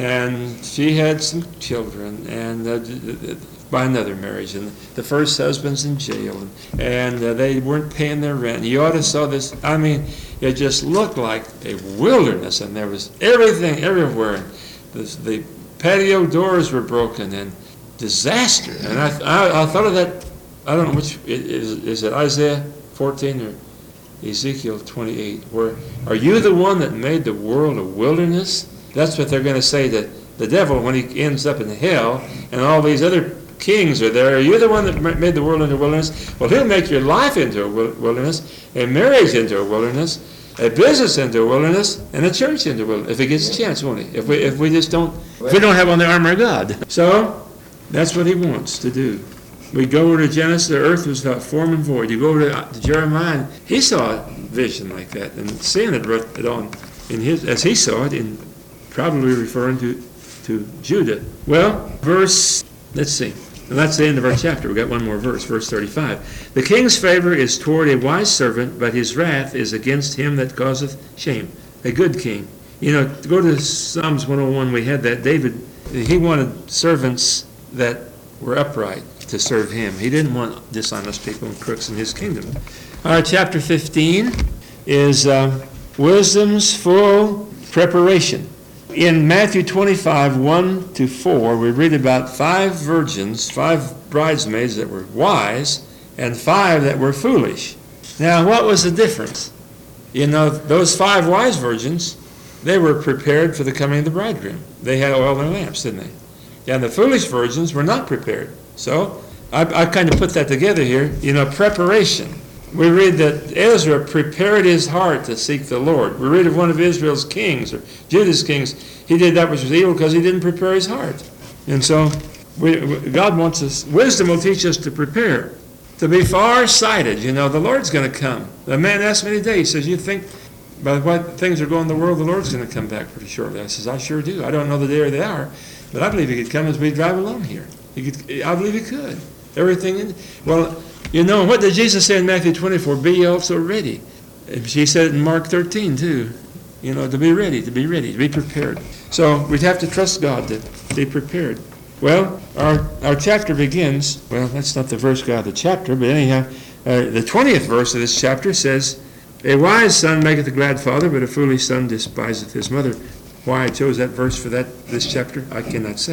And she had some children, and uh, by another marriage, and the first husband's in jail, and, and uh, they weren't paying their rent. You ought to saw this. I mean, it just looked like a wilderness, and there was everything everywhere. The, the patio doors were broken, and disaster. And I, I, I thought of that. I don't know which is. Is it Isaiah fourteen or Ezekiel twenty-eight? Where are you the one that made the world a wilderness? That's what they're going to say to the devil when he ends up in hell, and all these other kings are there. Are you the one that made the world into a wilderness? Well, he'll make your life into a wilderness, a marriage into a wilderness, a business into a wilderness, and a church into a wilderness. If he gets a chance, won't he? If we if we just don't, if we don't have on the armor of God. So that's what he wants to do. We go over to Genesis, the earth was without form and void. You go over to, to Jeremiah, and he saw a vision like that, and sin had wrote it on in his as he saw it in. Probably referring to, to Judah. Well, verse, let's see. And that's the end of our chapter. We've got one more verse, verse thirty-five. The king's favor is toward a wise servant, but his wrath is against him that causeth shame. A good king. You know, go to Psalms one oh one, we had that. David, he wanted servants that were upright to serve him. He didn't want dishonest people and crooks in his kingdom. Our chapter fifteen is uh, wisdom's full preparation. In Matthew twenty-five, one to four, we read about five virgins, five bridesmaids that were wise, and five that were foolish. Now, what was the difference? You know, those five wise virgins, they were prepared for the coming of the bridegroom. They had oil in their lamps, didn't they? And the foolish virgins were not prepared. So, I, I kind of put that together here. You know, preparation. We read that Ezra prepared his heart to seek the Lord. We read of one of Israel's kings, or Judah's kings. He did that which was evil because he didn't prepare his heart. And so we, God wants us, wisdom will teach us to prepare, to be far-sighted. You know, the Lord's going to come. The man asked me today, he says, you think by what things are going in the world, the Lord's going to come back pretty shortly? I says, I sure do. I don't know the day or the hour, but I believe he could come as we drive along here. He could, I believe he could. Everything in, well, you know, what did Jesus say in Matthew twenty-four? Be ye also ready. He said it in Mark thirteen, too. You know, to be ready, to be ready, to be prepared. So we'd have to trust God to be prepared. Well, our, our chapter begins, well, that's not the verse God of the chapter, but anyhow, uh, the twentieth verse of this chapter says, a wise son maketh a glad father, but a foolish son despiseth his mother. Why I chose that verse for that this chapter, I cannot say.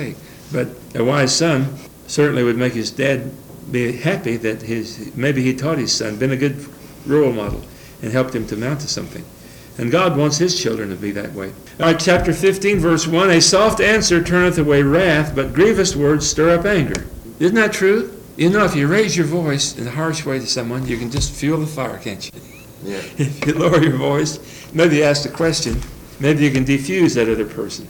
But a wise son certainly would make his dad be happy that his maybe he taught his son, been a good role model, and helped him to mount to something. And God wants his children to be that way. All right, chapter fifteen, verse one, a soft answer turneth away wrath, but grievous words stir up anger. Isn't that true? You know, if you raise your voice in a harsh way to someone, you can just fuel the fire, can't you? Yeah. If you lower your voice, maybe ask a question, maybe you can defuse that other person.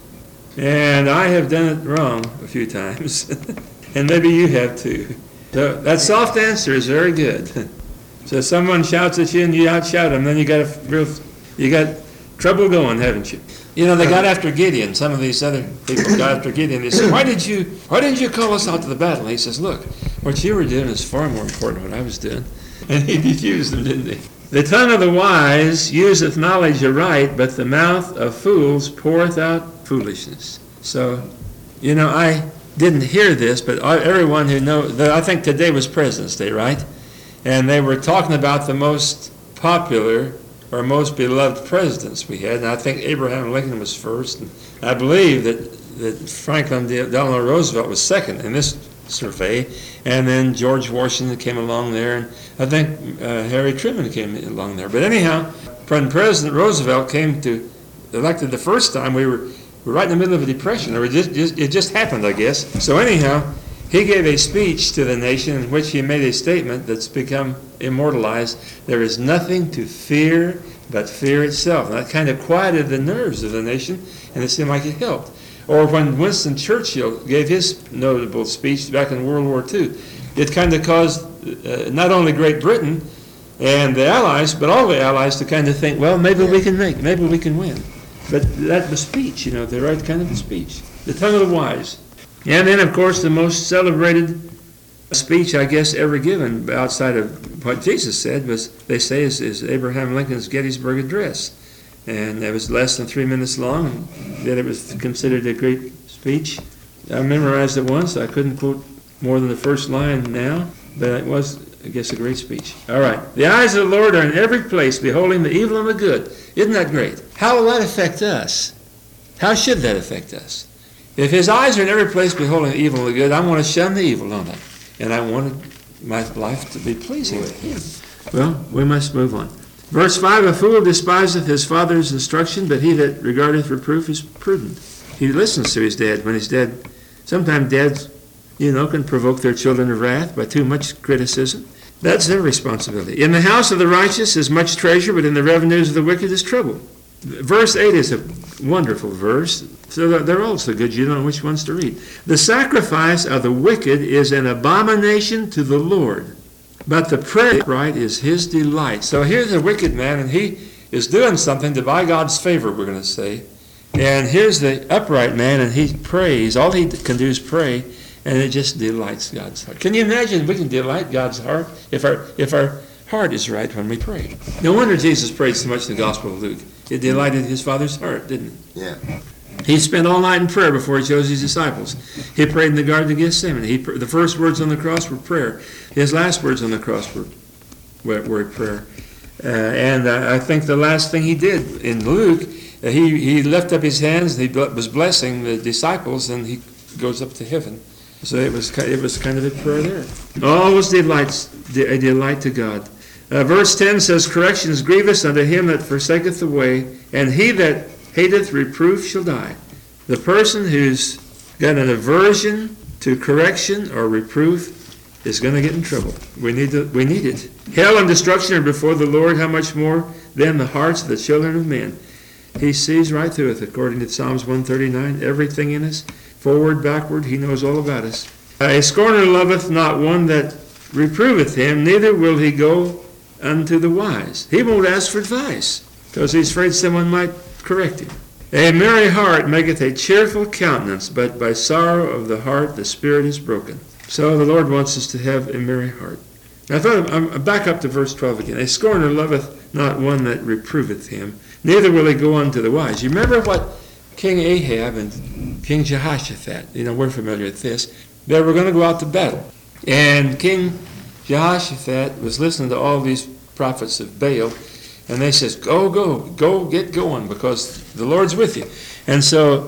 And I have done it wrong a few times, and maybe you have too. So that soft answer is very good. So someone shouts at you and you outshout them, then you got a real, you got trouble going, haven't you? You know, they got after Gideon. Some of these other people got after Gideon. They said, why did you why didn't you call us out to the battle? And he says, look, what you were doing is far more important than what I was doing. And he defused them, didn't he? The tongue of the wise useth knowledge aright, but the mouth of fools poureth out foolishness. So, you know, I didn't hear this, but everyone who knows, I think today was President's Day, right? And they were talking about the most popular or most beloved presidents we had, and I think Abraham Lincoln was first, and I believe that, that Franklin Delano Roosevelt was second in this survey, and then George Washington came along there, and I think uh, Harry Truman came along there. But anyhow, when President Roosevelt came to elected the first time, we were, we were right in the middle of a depression, or it just, just, it just happened, I guess. So anyhow, he gave a speech to the nation in which he made a statement that's become immortalized. There is nothing to fear but fear itself. And that kind of quieted the nerves of the nation, and it seemed like it helped. Or when Winston Churchill gave his notable speech back in World War Two, it kind of caused uh, not only Great Britain and the Allies, but all the Allies to kind of think, well, maybe we can make, maybe we can win. But that was speech, you know, the right kind of a speech. The tongue of the wise. And then, of course, the most celebrated speech, I guess, ever given outside of what Jesus said was, they say, is, is Abraham Lincoln's Gettysburg Address. And it was less than three minutes long, and yet it was considered a great speech. I memorized it once. I couldn't quote more than the first line now, but it was, I guess, a great speech. All right. The eyes of the Lord are in every place, beholding the evil and the good. Isn't that great? How will that affect us? How should that affect us? If his eyes are in every place beholding the evil and the good, I want to shun the evil, don't I? And I wanted my life to be pleasing to him. Well, we must move on. Verse five, a fool despiseth his father's instruction, but he that regardeth reproof is prudent. He listens to his dad when his dad, sometimes dads, you know, can provoke their children to wrath by too much criticism. That's their responsibility. In the house of the righteous is much treasure, but in the revenues of the wicked is trouble. Verse eight is a wonderful verse. So they're all so good, you don't know which ones to read. The sacrifice of the wicked is an abomination to the Lord, but the prayer right is his delight. So here's a wicked man, and he is doing something to buy God's favor, we're going to say. And here's the upright man, and he prays. All he can do is pray, and it just delights God's heart. Can you imagine we can delight God's heart if our if our heart is right when we pray? No wonder Jesus prayed so much in the Gospel of Luke. It delighted his Father's heart, didn't it? Yeah. He spent all night in prayer before he chose his disciples. He prayed in the Garden of Gethsemane. He, the first words on the cross were prayer. His last words on the cross were, were, were prayer. Uh, and uh, I think the last thing he did in Luke, uh, he, he lifted up his hands, he was blessing the disciples, and he goes up to heaven. So it was, it was kind of a prayer there. All was delights, a delight to God. Uh, verse ten says, correction is grievous unto him that forsaketh the way, and he that hateth reproof shall die. The person who's got an aversion to correction or reproof is going to get in trouble. We need to, we need it. Hell and destruction are before the Lord. How much more than the hearts of the children of men? He sees right through it, according to Psalms one thirty-nine. Everything in us, forward, backward, he knows all about us. A scorner loveth not one that reproveth him, neither will he go unto the wise. He won't ask for advice, because he's afraid someone might correct him. A merry heart maketh a cheerful countenance, but by sorrow of the heart the spirit is broken. So the Lord wants us to have a merry heart. I thought I'm back up to verse twelve again. A scorner loveth not one that reproveth him, neither will he go unto the wise. You remember what King Ahab and King Jehoshaphat, you know, we're familiar with this, they were going to go out to battle. And King Jehoshaphat was listening to all these prophets of Baal, and they says, go, go, go, get going, because the Lord's with you. And so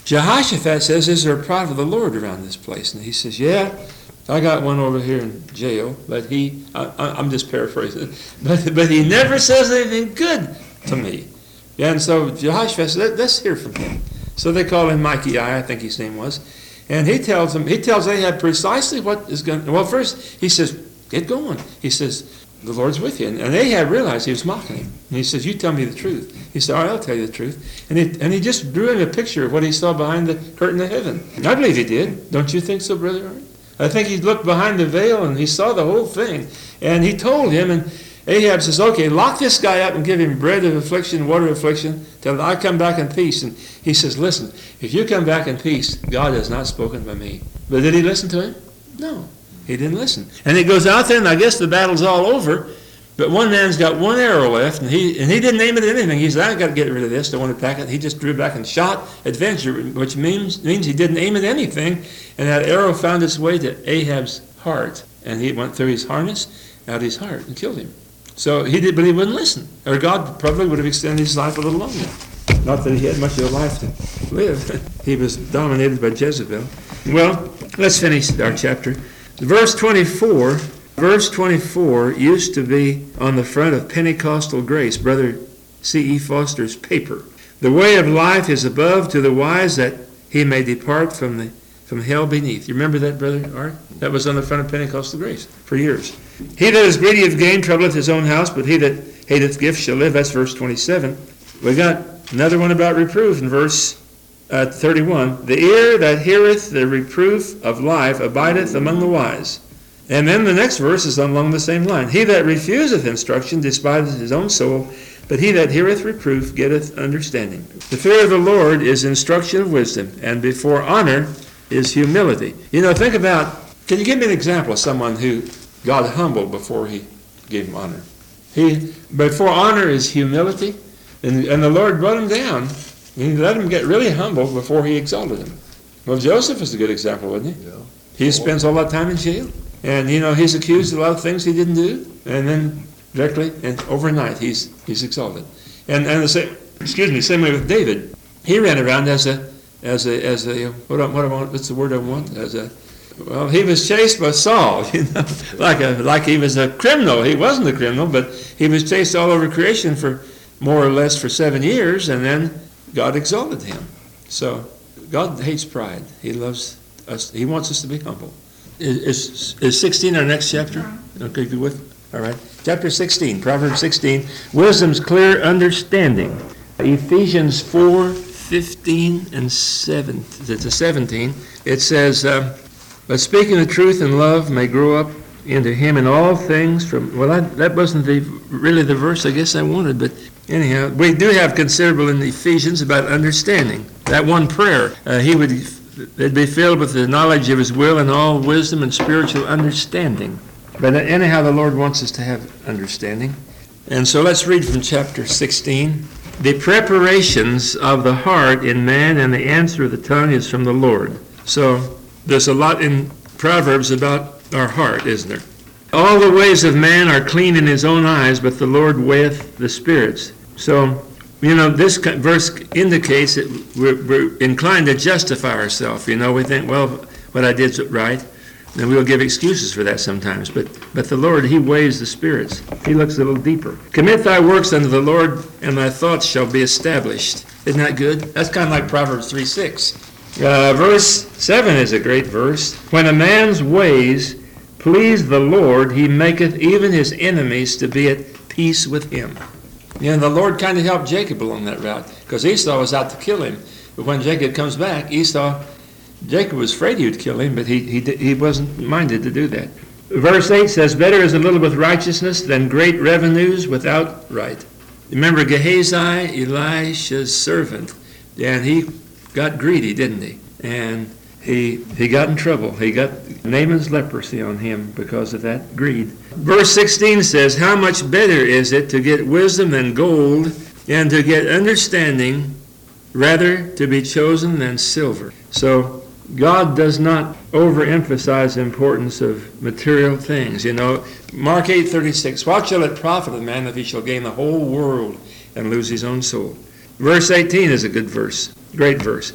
Jehoshaphat says, is there a prophet of the Lord around this place? And he says, yeah, I got one over here in jail, but he, I, I'm just paraphrasing, but, but he never says anything good to me. Yeah, and so Jehoshaphat says, Let, let's hear from him. So they call him Micaiah, I think his name was. And he tells them, he tells Ahab precisely what is going to, well, first he says, get going. He says, the Lord's with you. And, and Ahab realized he was mocking him. And he says, you tell me the truth. He said, all right, I'll tell you the truth. And he, and he just drew him a picture of what he saw behind the curtain of heaven. And I believe he did. Don't you think so, Brother Art? I think he looked behind the veil and he saw the whole thing. And he told him, and Ahab says, okay, lock this guy up and give him bread of affliction, water of affliction, till I come back in peace. And he says, listen, if you come back in peace, God has not spoken by me. But did he listen to him? No, he didn't listen. And he goes out there, and I guess the battle's all over, but one man's got one arrow left, and he and he didn't aim it at anything. He said, I've got to get rid of this. I want to pack it. He just drew back and shot adventure, which means, means he didn't aim at anything, and that arrow found its way to Ahab's heart, and he went through his harness, out his heart, and killed him. So he did, but he wouldn't listen. Or God probably would have extended his life a little longer. Not that he had much of a life to live. He was dominated by Jezebel. Well, let's finish our chapter. Verse twenty-four, verse twenty-four used to be on the front of Pentecostal Grace, Brother C E Foster's paper. The way of life is above to the wise, that he may depart from the from hell beneath. You remember that, Brother Art? That was on the front of Pentecostal Grace for years. He that is greedy of gain troubleth his own house, but he that hateth gifts shall live. That's verse twenty-seven. We got another one about reproof in verse uh, thirty-one. The ear that heareth the reproof of life abideth among the wise. And then the next verse is along the same line. He that refuseth instruction despiseth his own soul, but he that heareth reproof getteth understanding. The fear of the Lord is instruction of wisdom, and before honor is humility. You know, think about, can you give me an example of someone who God humbled before he gave him honor? He, before honor is humility, and, and the Lord brought him down, and he let him get really humble before he exalted him. Well, Joseph is a good example, wasn't he? Yeah. He spends all that time in jail, and you know, he's accused of a lot of things he didn't do, and then directly and overnight he's he's exalted. And and the same, excuse me, same way with David. He ran around as a as a as a what I, what I want, what's the word I want? As a well, he was chased by Saul, you know, like a like he was a criminal. He wasn't a criminal, but he was chased all over creation for more or less for seven years, and then God exalted him. So God hates pride. He loves us. He wants us to be humble. Is is, is sixteen our next chapter? Okay, you with? All right. Chapter sixteen, Proverbs sixteen, wisdom's clear understanding. Ephesians four, fifteen and seven, to seventeen, it says, uh, but speaking the truth in love may grow up into him in all things from, well, that, that wasn't the really the verse I guess I wanted, but anyhow, we do have considerable in Ephesians about understanding. That one prayer, uh, he would, they'd be filled with the knowledge of his will and all wisdom and spiritual understanding. But anyhow, the Lord wants us to have understanding. And so let's read from chapter sixteen. The preparations of the heart in man and the answer of the tongue is from the Lord. So there's a lot in Proverbs about our heart, isn't there? All the ways of man are clean in his own eyes, but the Lord weigheth the spirits. So, you know, this verse indicates that we're, we're inclined to justify ourselves. You know, we think, well, what I did's right. And we'll give excuses for that sometimes. But but the Lord, he weighs the spirits. He looks a little deeper. Commit thy works unto the Lord, and thy thoughts shall be established. Isn't that good? That's kind of like Proverbs three six. Uh, verse seven is a great verse. When a man's ways please the Lord, he maketh even his enemies to be at peace with him. You know, the Lord kind of helped Jacob along that route, because Esau was out to kill him. But when Jacob comes back, Esau... Jacob was afraid he would kill him, but he, he he wasn't minded to do that. Verse eight says, better is a little with righteousness than great revenues without right. Remember Gehazi, Elisha's servant, and he got greedy, didn't he? And he he got in trouble. He got Naaman's leprosy on him because of that greed. Verse sixteen says, how much better is it to get wisdom than gold, and to get understanding rather to be chosen than silver. So God does not overemphasize the importance of material things. You know, Mark eight thirty-six, what shall it profit a man if he shall gain the whole world and lose his own soul? Verse eighteen is a good verse, great verse.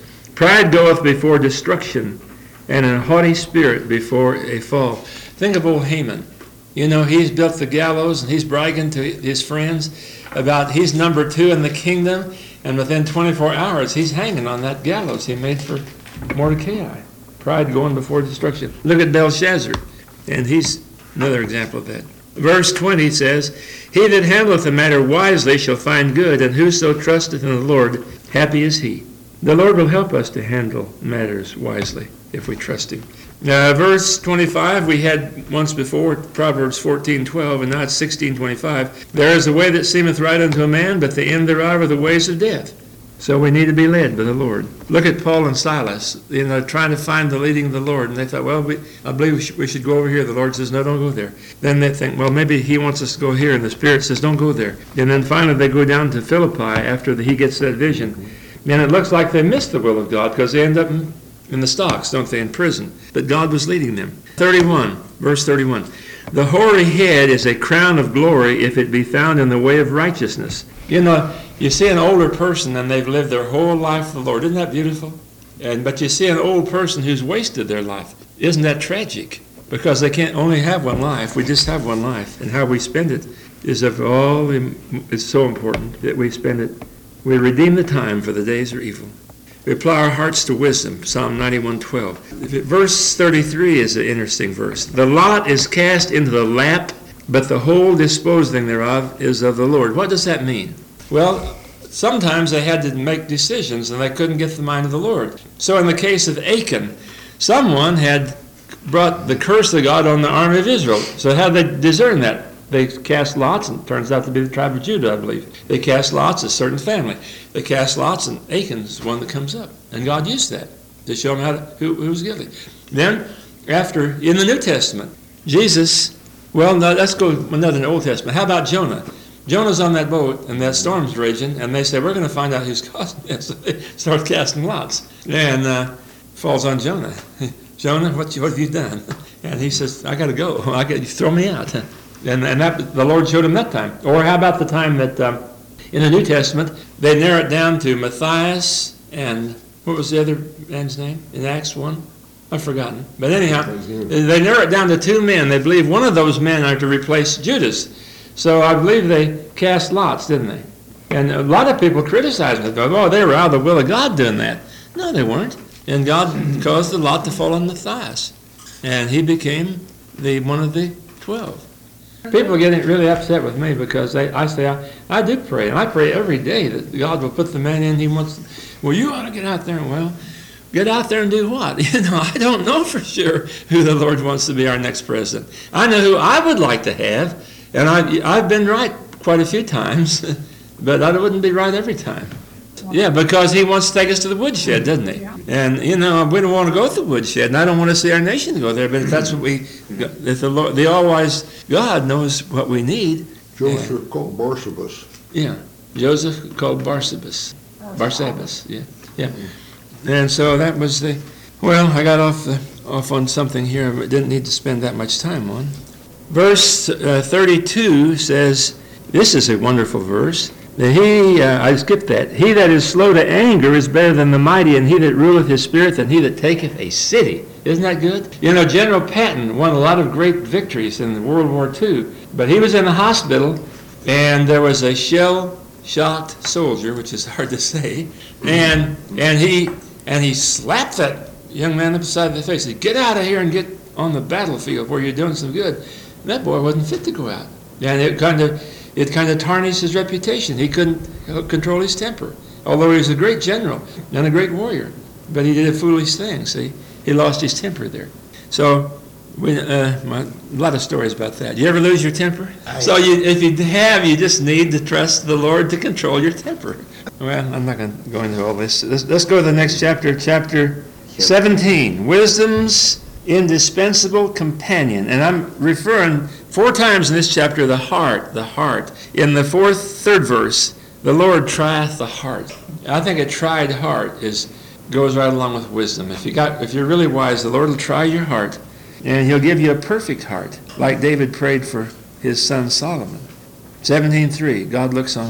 Pride goeth before destruction, and a haughty spirit before a fall. Think of old Haman. You know, he's built the gallows, and he's bragging to his friends about he's number two in the kingdom, and within twenty-four hours, he's hanging on that gallows he made for Mordecai. Pride going before destruction. Look at Belshazzar, and he's another example of that. Verse twenty says, He that handleth the matter wisely shall find good, and whoso trusteth in the Lord, happy is he. The Lord will help us to handle matters wisely if we trust him. Now, verse twenty-five, we had once before, Proverbs fourteen twelve, and now it's sixteen twenty-five. There is a way that seemeth right unto a man, but the end thereof are the ways of death. So we need to be led by the Lord. Look at Paul and Silas, you know, trying to find the leading of the Lord. And they thought, well, we, I believe we should, we should go over here. The Lord says, no, don't go there. Then they think, well, maybe he wants us to go here. And the Spirit says, don't go there. And then finally they go down to Philippi after the, he gets that vision. And it looks like they missed the will of God because they end up in, in the stocks, don't they, in prison. But God was leading them. thirty-one, verse thirty-one. The hoary head is a crown of glory if it be found in the way of righteousness. You know, you see an older person and they've lived their whole life for the Lord. Isn't that beautiful? And but you see an old person who's wasted their life. Isn't that tragic? Because they can't only have one life. We just have one life. And how we spend it is of all, it's so important that we spend it. We redeem the time, for the days are evil. We apply our hearts to wisdom, Psalm ninety-one twelve. Verse thirty-three is an interesting verse. The lot is cast into the lap, but the whole disposing thereof is of the Lord. What does that mean? Well, sometimes they had to make decisions and they couldn't get the mind of the Lord. So in the case of Achan, someone had brought the curse of God on the army of Israel. So how did they discern that? They cast lots, and it turns out to be the tribe of Judah, I believe. They cast lots, a certain family. They cast lots, and Achan's the one that comes up. And God used that to show them how to, who, who was guilty. Then, after, in the New Testament, Jesus, well, no, let's go another in the Old Testament. How about Jonah? Jonah's on that boat, and that storm's raging, and they say, we're going to find out who's causing this. So they start casting lots. And uh, falls on Jonah. Jonah, what, what have you done? And he says, I got to go. I got, you throw me out. And, and that, the Lord showed him that time. Or how about the time that um, in the New Testament, they narrow it down to Matthias and, what was the other man's name in Acts one? I've forgotten. But anyhow, they narrow it down to two men. They believe one of those men are to replace Judas. So I believe they cast lots, didn't they? And a lot of people criticize them. Oh, they were out of the will of God doing that. No, they weren't. And God caused the lot to fall on Matthias. And he became the one of the twelve. People are getting really upset with me because they, I say, I, I do pray, and I pray every day that God will put the man in he wants. Well, you ought to get out there and, well, get out there and do what? You know, I don't know for sure who the Lord wants to be our next president. I know who I would like to have, and I, I've been right quite a few times, but I wouldn't be right every time. Yeah, because he wants to take us to the woodshed, doesn't he? Yeah. And, you know, we don't want to go to the woodshed, and I don't want to see our nation go there, but if that's what we, if the Lord, the all-wise God knows what we need. Joseph yeah. called Barsabas. Yeah, Joseph called Barsabas. Barsabas, yeah, yeah. And so that was the, well, I got off the, off on something here I didn't need to spend that much time on. Verse uh, thirty-two says, this is a wonderful verse. He, uh, I skipped that. He that is slow to anger is better than the mighty, and he that ruleth his spirit than he that taketh a city. Isn't that good? You know, General Patton won a lot of great victories in World War Two, but he was in the hospital, and there was a shell-shocked soldier, which is hard to say, and and he and he slapped that young man upside the face. He said, get out of here and get on the battlefield where you're doing some good. And that boy wasn't fit to go out. And it kind of It kind of tarnished his reputation. He couldn't control his temper, although he was a great general and a great warrior. But he did a foolish thing, see? He lost his temper there. So, we, uh, my, a lot of stories about that. You ever lose your temper? I, so you, if you have, you just need to trust the Lord to control your temper. Well, I'm not going to go into all this. Let's, let's go to the next chapter, chapter seventeen. Wisdom's indispensable companion. And I'm referring four times in this chapter, the heart, the heart. In the fourth, third verse, the Lord trieth the heart. I think a tried heart is goes right along with wisdom. If you got, if you're really wise, the Lord will try your heart, and He'll give you a perfect heart, like David prayed for his son Solomon. seventeen three, God looks on our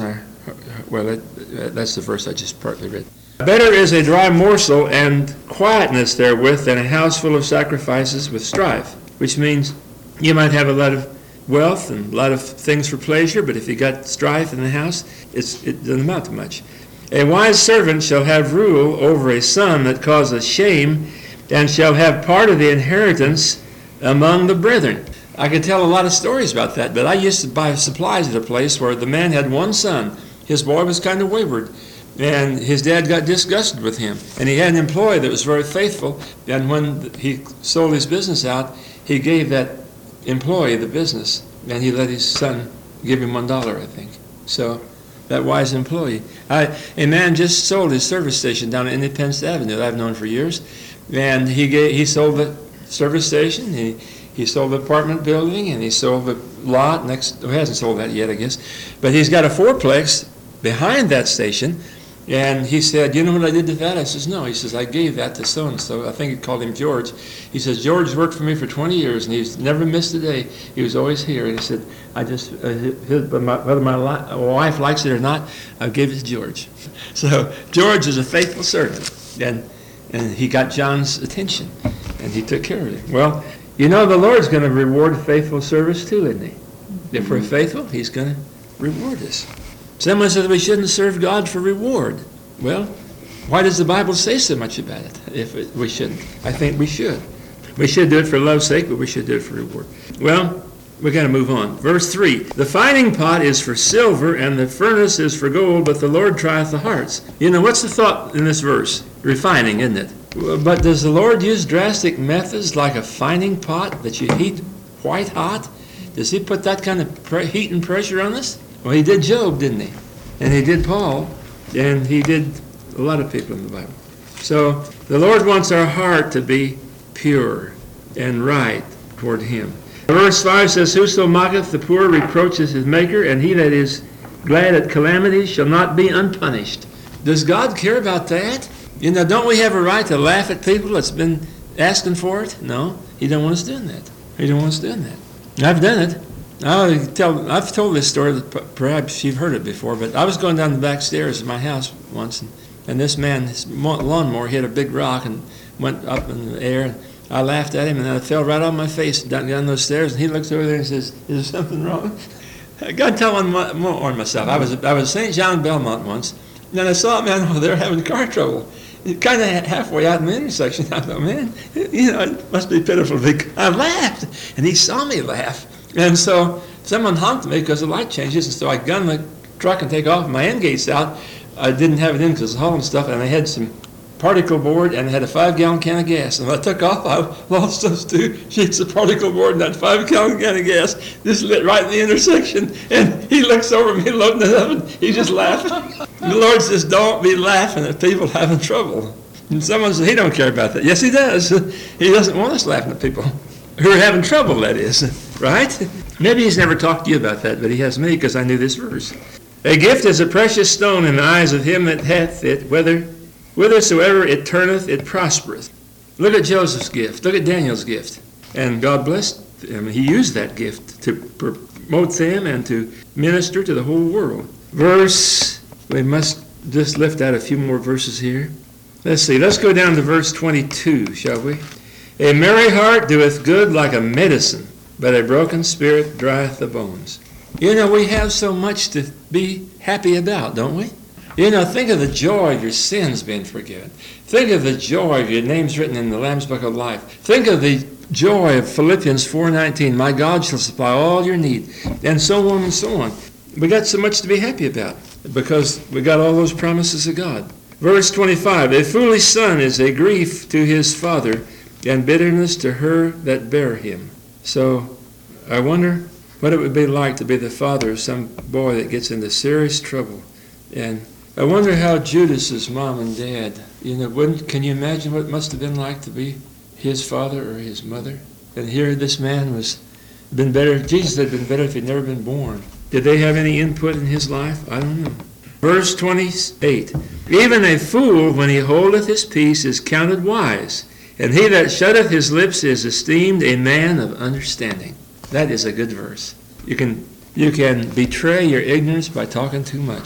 Well, that, that's the verse I just partly read. Better is a dry morsel and quietness therewith than a house full of sacrifices with strife, which means you might have a lot of wealth and a lot of things for pleasure, but if you got strife in the house, it's, it doesn't amount to much. A wise servant shall have rule over a son that causes shame, and shall have part of the inheritance among the brethren. I could tell a lot of stories about that, but I used to buy supplies at a place where the man had one son. His boy was kind of wayward, and his dad got disgusted with him. And he had an employee that was very faithful, and when he sold his business out, he gave that employee the business, and he let his son give him one dollar, I think. So that wise employee. I, a man just sold his service station down at Independence Avenue that I've known for years, and he gave, he sold the service station, he, he sold the apartment building, and he sold the lot next, well, he hasn't sold that yet, I guess, but he's got a fourplex behind that station. And he said, you know what I did to that? I says, no. He says, I gave that to so-and-so. I think he called him George. He says, George worked for me for twenty years, and he's never missed a day. He was always here. And he said, I just, uh, his, whether my li- wife likes it or not, I gave it to George. So George is a faithful servant, and, and he got John's attention, and he took care of him. Well, you know the Lord's going to reward faithful service too, isn't he? If we're faithful, he's going to reward us. Someone said we shouldn't serve God for reward. Well, why does the Bible say so much about it if it, we shouldn't? I think we should. We should do it for love's sake, but we should do it for reward. Well, we got to move on. Verse three, the fining pot is for silver, and the furnace is for gold, but the Lord trieth the hearts. You know, what's the thought in this verse? Refining, isn't it? But does the Lord use drastic methods like a fining pot that you heat white hot? Does he put that kind of pre- heat and pressure on us? Well, he did Job, didn't he? And he did Paul, and he did a lot of people in the Bible. So the Lord wants our heart to be pure and right toward him. Verse five says, whoso mocketh the poor reproaches his maker, and he that is glad at calamities shall not be unpunished. Does God care about that? You know, don't we have a right to laugh at people that's been asking for it? No, he don't want us doing that. He don't want us doing that. I've done it. I'll tell, I've told this story, perhaps you've heard it before, but I was going down the back stairs of my house once, and, and this man, his lawnmower hit a big rock and went up in the air, and I laughed at him, and I fell right on my face down, down those stairs, and he looks over there and says, is there something wrong? I got to tell one more on myself. I was I was Saint John Belmont once, and I saw a man over there having car trouble. Kind of halfway out in the intersection. I thought, man, you know, it must be pitiful. I laughed, and he saw me laugh. And so someone honked me because the light changes, and so I gunned the truck and take off. My end gate's out. I didn't have it in because it's hauling stuff, and I had some particle board, and I had a five-gallon can of gas. And when I took off, I lost those two sheets of particle board and that five-gallon can of gas just lit right in the intersection. And he looks over me, loading it up, and he's just laughing. The Lord says, don't be laughing at people having trouble. And someone says, he don't care about that. Yes, he does. He doesn't want us laughing at people who are having trouble, that is. Right? Maybe he's never talked to you about that, but he has me because I knew this verse. A gift is a precious stone in the eyes of him that hath it, whether whithersoever it turneth, it prospereth. Look at Joseph's gift. Look at Daniel's gift. And God blessed him. He used that gift to promote them and to minister to the whole world. Verse, we must just lift out a few more verses here. Let's see. Let's go down to verse twenty-two, shall we? A merry heart doeth good like a medicine, but a broken spirit drieth the bones. You know, we have so much to be happy about, don't we? You know, think of the joy of your sins being forgiven. Think of the joy of your names written in the Lamb's Book of Life. Think of the joy of Philippians four nineteen. My God shall supply all your need, and so on and so on. We got so much to be happy about because we got all those promises of God. Verse twenty-five, a foolish son is a grief to his father, and bitterness to her that bare him. So I wonder what it would be like to be the father of some boy that gets into serious trouble. And I wonder how Judas's mom and dad, you know, wouldn't, can you imagine what it must have been like to be his father or his mother? And here this man was been better, Jesus had been better if he'd never been born. Did they have any input in his life? I don't know. Verse twenty-eight, even a fool when he holdeth his peace is counted wise, and he that shutteth his lips is esteemed a man of understanding. That is a good verse. You can you can betray your ignorance by talking too much.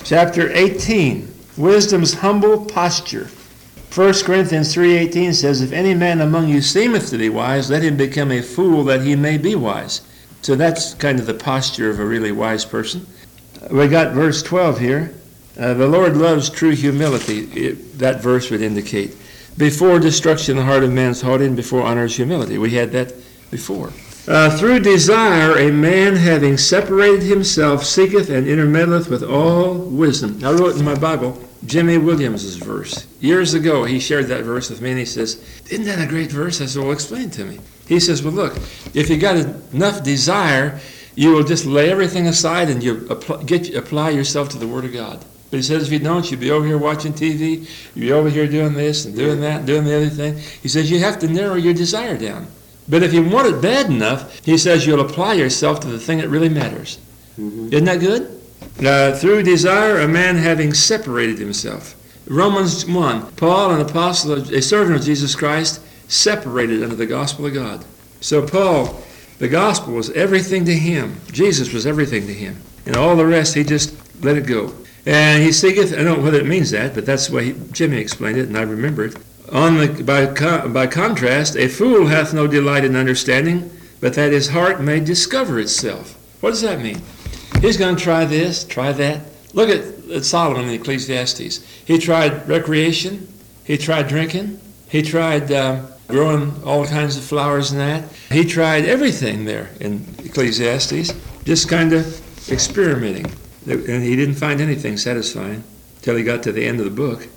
Chapter eighteen, wisdom's humble posture. First Corinthians three eighteen says, if any man among you seemeth to be wise, let him become a fool that he may be wise. So that's kind of the posture of a really wise person. We got verse twelve here. Uh, the Lord loves true humility. It, that verse would indicate. Before destruction, the heart of man is haughty, and before honor is humility. We had that before. Uh, through desire, a man having separated himself seeketh and intermeddleth with all wisdom. I wrote in my Bible Jimmy Williams' verse. Years ago, he shared that verse with me, and he says, isn't that a great verse? I said, well, explain to me. He says, well, look, if you got enough desire, you will just lay everything aside and you apply, get, apply yourself to the Word of God. But he says, if you don't, you'll be over here watching T V, you'll be over here doing this and doing that and doing the other thing. He says, you have to narrow your desire down. But if you want it bad enough, he says, you'll apply yourself to the thing that really matters. Mm-hmm. Isn't that good? Uh, through desire, a man having separated himself. Romans one, Paul, an apostle, a servant of Jesus Christ, separated under the gospel of God. So Paul, the gospel was everything to him. Jesus was everything to him. And all the rest, he just let it go. And he seeketh, I don't know whether it means that, but that's the way he, Jimmy explained it, and I remember it. On the, by, by contrast, a fool hath no delight in understanding, but that his heart may discover itself. What does that mean? He's going to try this, try that. Look at, at Solomon in Ecclesiastes. He tried recreation. He tried drinking. He tried uh, growing all kinds of flowers and that. He tried everything there in Ecclesiastes, just kind of experimenting. And he didn't find anything satisfying till he got to the end of the book.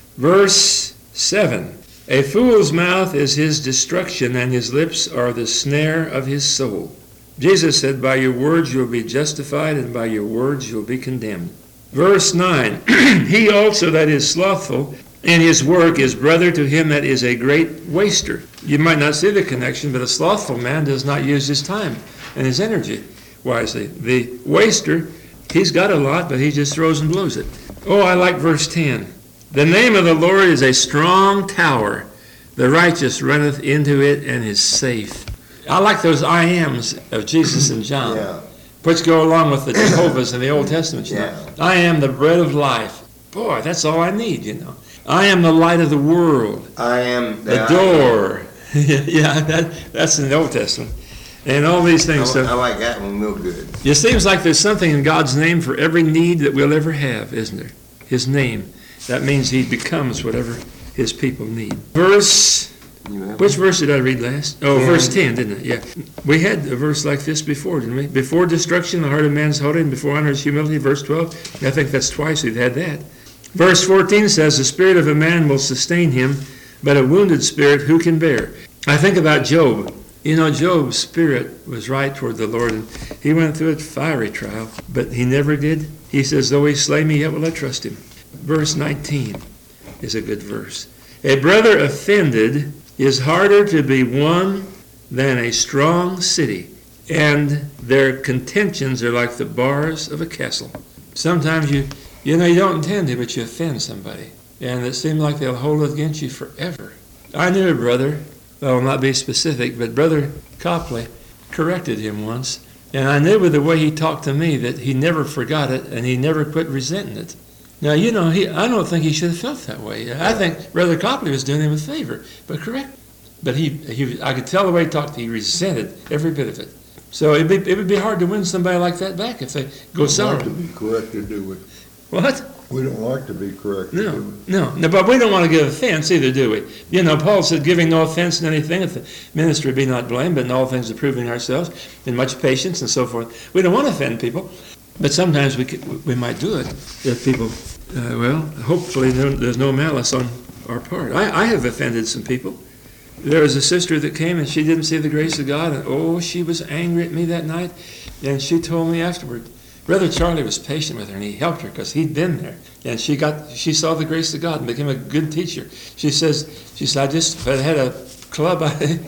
Verse seven. A fool's mouth is his destruction, and his lips are the snare of his soul. Jesus said, by your words you'll be justified, and by your words you'll be condemned. Verse nine. He also that is slothful in his work is brother to him that is a great waster. You might not see the connection, but a slothful man does not use his time and his energy wisely. The waster, he's got a lot, but he just throws and blows it. Oh, I like verse ten. The name of the Lord is a strong tower. The righteous runneth into it and is safe. I like those I ams of Jesus and John, yeah, which go along with the Jehovah's in the Old Testament. You know? Yeah. I am the bread of life. Boy, that's all I need, you know. I am the light of the world. I am the, the door. Yeah, that, that's in the Old Testament. And all these things. I, so, I like that one real good. It seems like there's something in God's name for every need that we'll ever have, isn't there? His name. That means he becomes whatever his people need. Verse, which verse did I read last? Oh, ten. Verse ten, didn't it? Yeah. We had a verse like this before, didn't we? Before destruction, the heart of man is haughty, and before honor is humility. Verse twelve. I think that's twice we've had that. Verse fourteen says, the spirit of a man will sustain him, but a wounded spirit who can bear? I think about Job. You know, Job's spirit was right toward the Lord, and he went through a fiery trial, but he never did. He says, though he slay me, yet will I trust him. Verse nineteen is a good verse. A brother offended is harder to be won than a strong city, and their contentions are like the bars of a castle. Sometimes you, you know, you don't intend to, but you offend somebody, and it seems like they'll hold it against you forever. I knew a brother, well, I'll not be specific, but Brother Copley corrected him once, and I knew with the way he talked to me that he never forgot it, and he never quit resenting it. Now, you know, he, I don't think he should have felt that way. I think Brother Copley was doing him a favor, but correct. But he, he, I could tell the way he talked, he resented every bit of it. So it'd be, it would be hard to win somebody like that back if they go sour. We don't like to be corrected, do we? What? We don't like to be corrected, no, do we? No, no, but we don't want to give offense either, do we? You know, Paul said, giving no offense in anything, if the ministry be not blamed, but in all things approving ourselves, in much patience and so forth. We don't want to offend people. But sometimes we could, we might do it if people, uh, well, hopefully no, there's no malice on our part. I, I have offended some people. There was a sister that came and she didn't see the grace of God, and oh, she was angry at me that night. And she told me afterward, Brother Charlie was patient with her and he helped her because he'd been there. And she got, she saw the grace of God and became a good teacher. She says, she said, I just, if I had a club, I,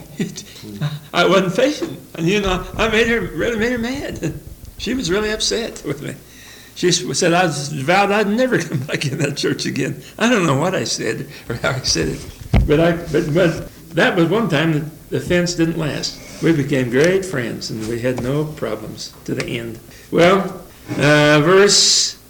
I wasn't patient. And you know, I made her, really made her mad. She was really upset with me. She said, I vowed I'd never come back in that church again. I don't know what I said or how I said it. But I, but, but that was one time that the offense didn't last. We became great friends and we had no problems to the end. Well, uh, verse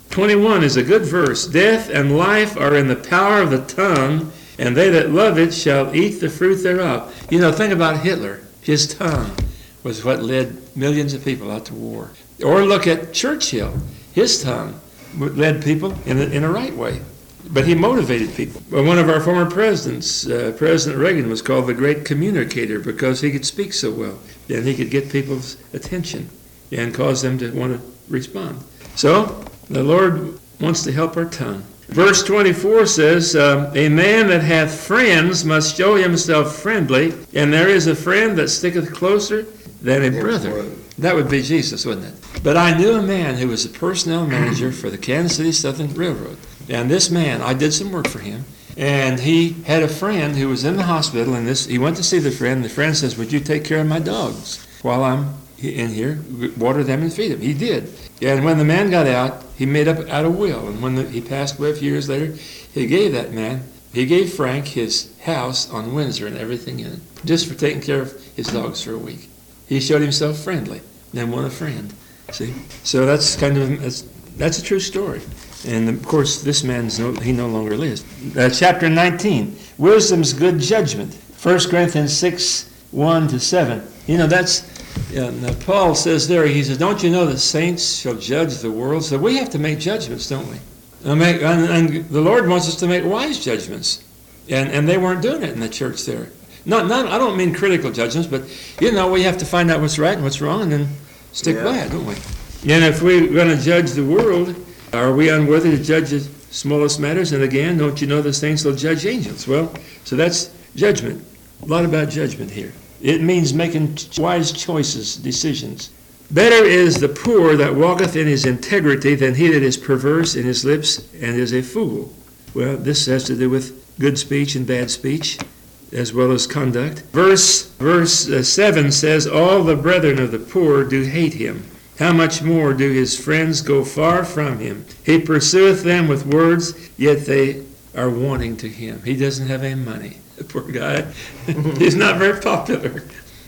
twenty-one is a good verse. Death and life are in the power of the tongue, and they that love it shall eat the fruit thereof. You know, think about Hitler. His tongue was what led millions of people out to war. Or look at Churchill. His tongue led people in a, in a right way. But he motivated people. Well, one of our former presidents, uh, President Reagan, was called the great communicator because he could speak so well. And he could get people's attention and cause them to want to respond. So, the Lord wants to help our tongue. Verse twenty-four says, um, a man that hath friends must show himself friendly, and there is a friend that sticketh closer than a brother. That would be Jesus, wouldn't it? But I knew a man who was a personnel manager for the Kansas City Southern Railroad. And this man, I did some work for him, and he had a friend who was in the hospital, and this he went to see the friend. The friend says, would you take care of my dogs while I'm in here, water them and feed them? He did. And when the man got out, he made up out a will. And when the, he passed away a few years later, he gave that man, he gave Frank his house on Windsor and everything in it, just for taking care of his dogs for a week. He showed himself friendly and won a friend. See? So that's kind of, that's, that's a true story. And of course, this man's no, he no longer lives. Uh, chapter nineteen, wisdom's good judgment. First Corinthians six, one to seven. You know, that's, uh, Paul says there, he says, don't you know that saints shall judge the world? So we have to make judgments, don't we? And, make, and, and the Lord wants us to make wise judgments. And, and they weren't doing it in the church there. Not, not, I don't mean critical judgments, but, you know, we have to find out what's right and what's wrong and then stick Yeah. by it, don't we? And if we're going to judge the world, are we unworthy to judge the smallest matters? And again, don't you know the saints will judge angels? Well, so that's judgment. A lot about judgment here. It means making wise choices, decisions. Better is the poor that walketh in his integrity than he that is perverse in his lips and is a fool. Well, this has to do with good speech and bad speech, as well as conduct. Verse, verse uh, seven says, all the brethren of the poor do hate him. How much more do his friends go far from him? He pursueth them with words, yet they are wanting to him. He doesn't have any money. The poor guy. He's not very popular.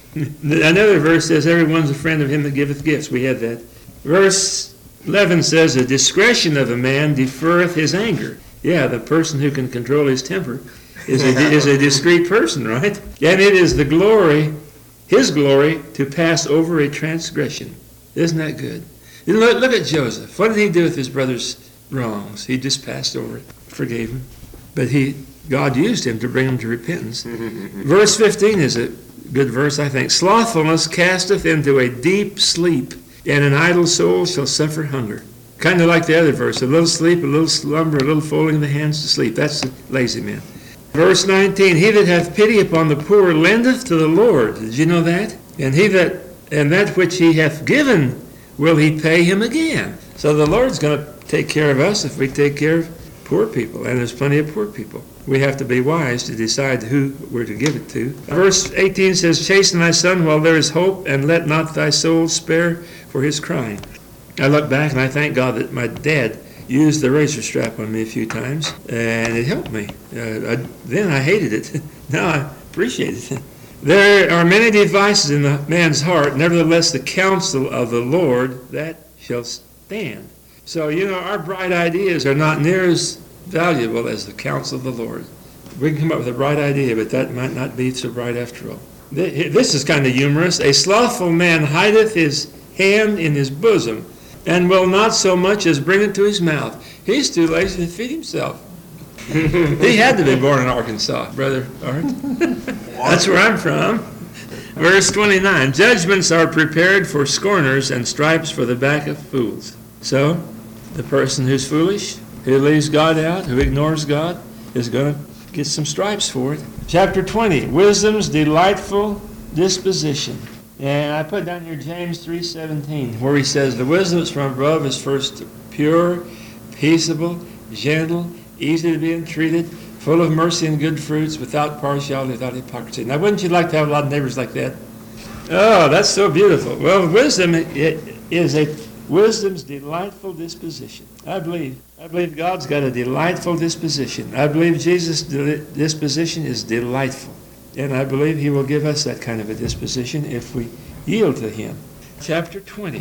Another verse says, everyone's a friend of him that giveth gifts. We had that. Verse eleven says, the discretion of a man deferreth his anger. Yeah, the person who can control his temper is a, is a discreet person, right? And it is the glory, his glory, to pass over a transgression. Isn't that good? You know, look, look at Joseph. What did he do with his brother's wrongs? He just passed over it, forgave him. But he, God used him to bring him to repentance. Verse fifteen is a good verse, I think. Slothfulness casteth into a deep sleep, and an idle soul shall suffer hunger. Kind of like the other verse. A little sleep, a little slumber, a little folding of the hands to sleep. That's the lazy man. Verse nineteen, he that hath pity upon the poor lendeth to the Lord. Did you know that? And he that and that which he hath given will he pay him again. So the Lord's going to take care of us if we take care of poor people. And there's plenty of poor people. We have to be wise to decide who we're to give it to. Verse eighteen says, chasten thy son while there is hope, and let not thy soul spare for his crying. I look back and I thank God that my dad used the razor strap on me a few times, and it helped me. Uh, I, then I hated it. Now I appreciate it. There are many devices in the man's heart, nevertheless the counsel of the Lord, that shall stand. So, you know, our bright ideas are not near as valuable as the counsel of the Lord. We can come up with a bright idea, but that might not be so bright after all. This is kind of humorous. A slothful man hideth his hand in his bosom, and will not so much as bring it to his mouth. He's too lazy to feed himself. He had to be born in Arkansas, Brother Art. That's where I'm from. Verse twenty-nine, judgments are prepared for scorners and stripes for the back of fools. So, the person who's foolish, who leaves God out, who ignores God, is going to get some stripes for it. Chapter twenty, wisdom's delightful disposition. And I put down here James three seventeen, where he says, the wisdom that's from above is first pure, peaceable, gentle, easy to be entreated, full of mercy and good fruits, without partiality, without hypocrisy. Now, wouldn't you like to have a lot of neighbors like that? Oh, that's so beautiful. Well, wisdom it is a wisdom's delightful disposition. I believe. I believe God's got a delightful disposition. I believe Jesus' disposition is delightful. And I believe he will give us that kind of a disposition if we yield to him. Chapter twenty.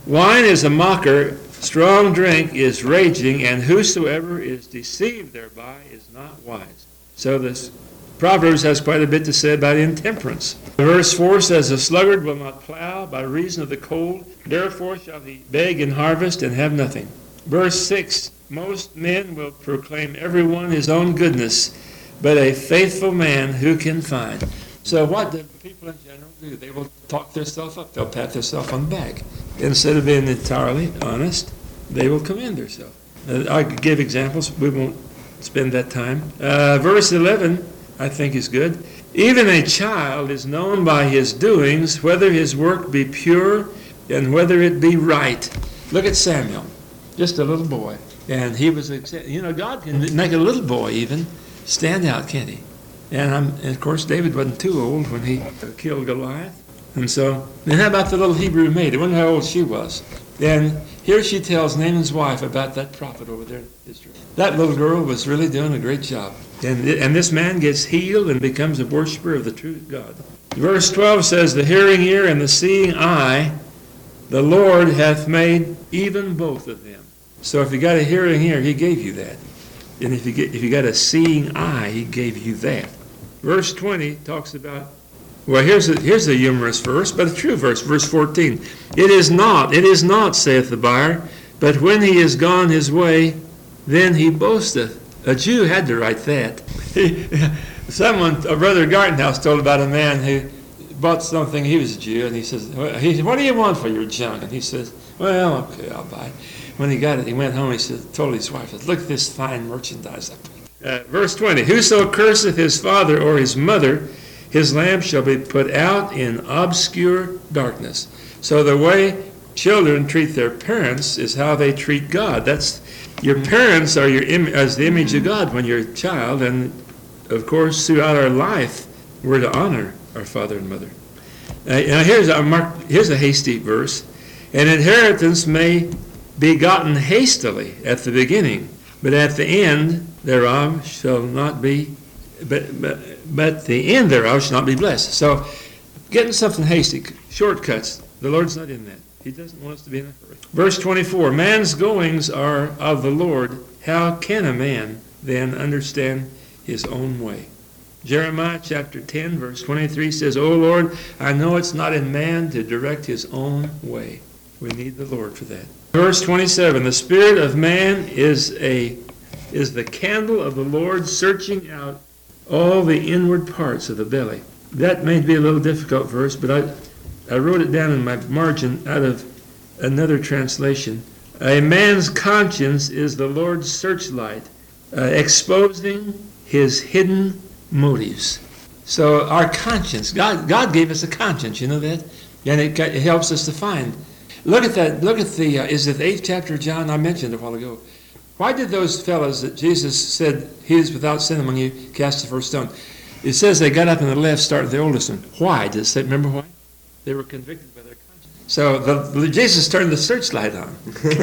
Wine is a mocker, strong drink is raging, and whosoever is deceived thereby is not wise. So this Proverbs has quite a bit to say about intemperance. Verse four says, the sluggard will not plow by reason of the cold, therefore shall he beg in harvest and have nothing. Verse six, most men will proclaim every one his own goodness, but a faithful man who can find. So what do people in general do? They will talk themselves up. They'll pat themselves on the back. Instead of being entirely honest, they will commend themselves. Uh, I could give examples. We won't spend that time. Uh, verse eleven, I think, is good. Even a child is known by his doings, whether his work be pure and whether it be right. Look at Samuel, just a little boy. And he was, you know, God can make a little boy even stand out, can't he? And, I'm, and of course, David wasn't too old when he killed Goliath. And so, then how about the little Hebrew maid? I wonder how old she was. And here she tells Naaman's wife about that prophet over there in Israel. That little girl was really doing a great job. And, and this man gets healed and becomes a worshiper of the true God. Verse twelve says, the hearing ear and the seeing eye, the Lord hath made even both of them. So if you got a hearing ear, he gave you that. And if you, get, if you got a seeing eye, he gave you that. Verse twenty talks about, well, here's a, here's a humorous verse, but a true verse, verse fourteen. It is not, it is not, saith the buyer, but when he is gone his way, then he boasteth. A Jew had to write that. He, someone, a brother Gartenhouse told about a man who bought something. He was a Jew, and he says, well, he said, what do you want for your junk? And he says, well, okay, I'll buy it. When he got it, he went home, he said, told his wife, look at this fine merchandise. Uh, verse twenty, whoso curseth his father or his mother, his lamp shall be put out in obscure darkness. So the way children treat their parents is how they treat God. That's your parents are your Im- as the image of God when you're a child, and of course throughout our life we're to honor our father and mother. Uh, now here's a mark, here's a hasty verse. An inheritance may be gotten hastily at the beginning, but at the end thereof shall not be, but, but, but the end thereof shall not be blessed. So getting something hasty, shortcuts, the Lord's not in that. He doesn't want us to be in a hurry. Verse twenty-four, man's goings are of the Lord. How can a man then understand his own way? Jeremiah chapter ten, verse twenty-three says, O Lord, I know it's not in man to direct his own way. We need the Lord for that. Verse twenty-seven, the spirit of man is a is the candle of the Lord, searching out all the inward parts of the belly. That may be a little difficult verse, but I I wrote it down in my margin out of another translation. A man's conscience is the Lord's searchlight, uh, exposing his hidden motives. So our conscience, God, God gave us a conscience, you know that? And it, it helps us to find. Look at that, look at the, uh, is it the eighth chapter of John? I mentioned a while ago. Why did those fellows that Jesus said, he is without sin among you, cast the first stone? It says they got up on the left, started the oldest one. Why? Did it say, remember why? They were convicted by their conscience. So the, Jesus turned the searchlight on.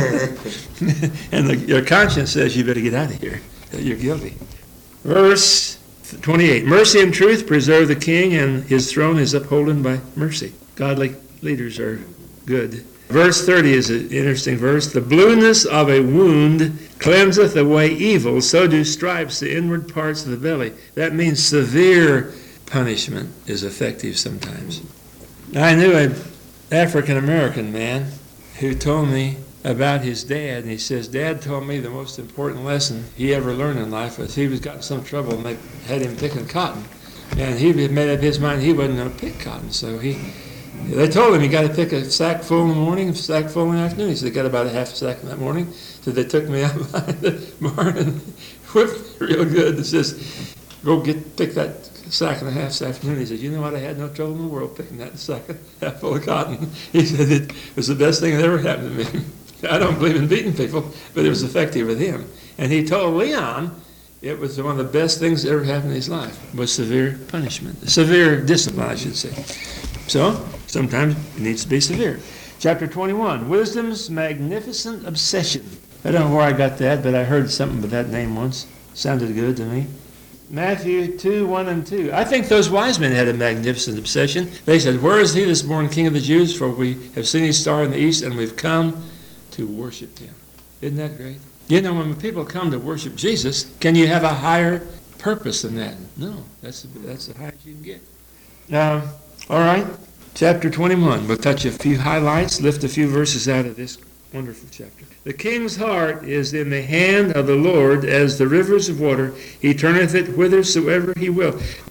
And the, your conscience says, you better get out of here. You're guilty. Verse twenty-eight, mercy and truth preserve the king, and his throne is upholden by mercy. Godly leaders are good. Verse thirty is an interesting verse. The blueness of a wound cleanseth away evil, so do stripes the inward parts of the belly. That means severe punishment is effective sometimes. I knew an African-American man who told me about his dad, and he says, Dad told me the most important lesson he ever learned in life was he was got in some trouble and they had him picking cotton. And he had made up his mind he wasn't going to pick cotton, so he They told him he got to pick a sack full in the morning, a sack full in the afternoon. He said, they got about a half a sack in that morning. So they took me out behind the barn and whipped real good. It says, go get pick that sack and a half this afternoon. He said, you know what? I had no trouble in the world picking that sack half full of cotton. He said, it was the best thing that ever happened to me. I don't believe in beating people, but it was effective with him. And he told Leon it was one of the best things that ever happened in his life, was severe punishment, severe discipline, I should say. So, sometimes it needs to be severe. Chapter twenty-one, Wisdom's Magnificent Obsession. I don't know where I got that, but I heard something about that name once. Sounded good to me. Matthew two, one and two. I think those wise men had a magnificent obsession. They said, "Where is he this born King of the Jews? For we have seen his star in the east, and we've come to worship him." Isn't that great? You know, when people come to worship Jesus, can you have a higher purpose than that? No, that's that's the highest you can get. Now, all right, chapter twenty-one. We'll touch a few highlights, lift a few verses out of this wonderful chapter. The king's heart is in the hand of the Lord as the rivers of water. He turneth it whithersoever he will.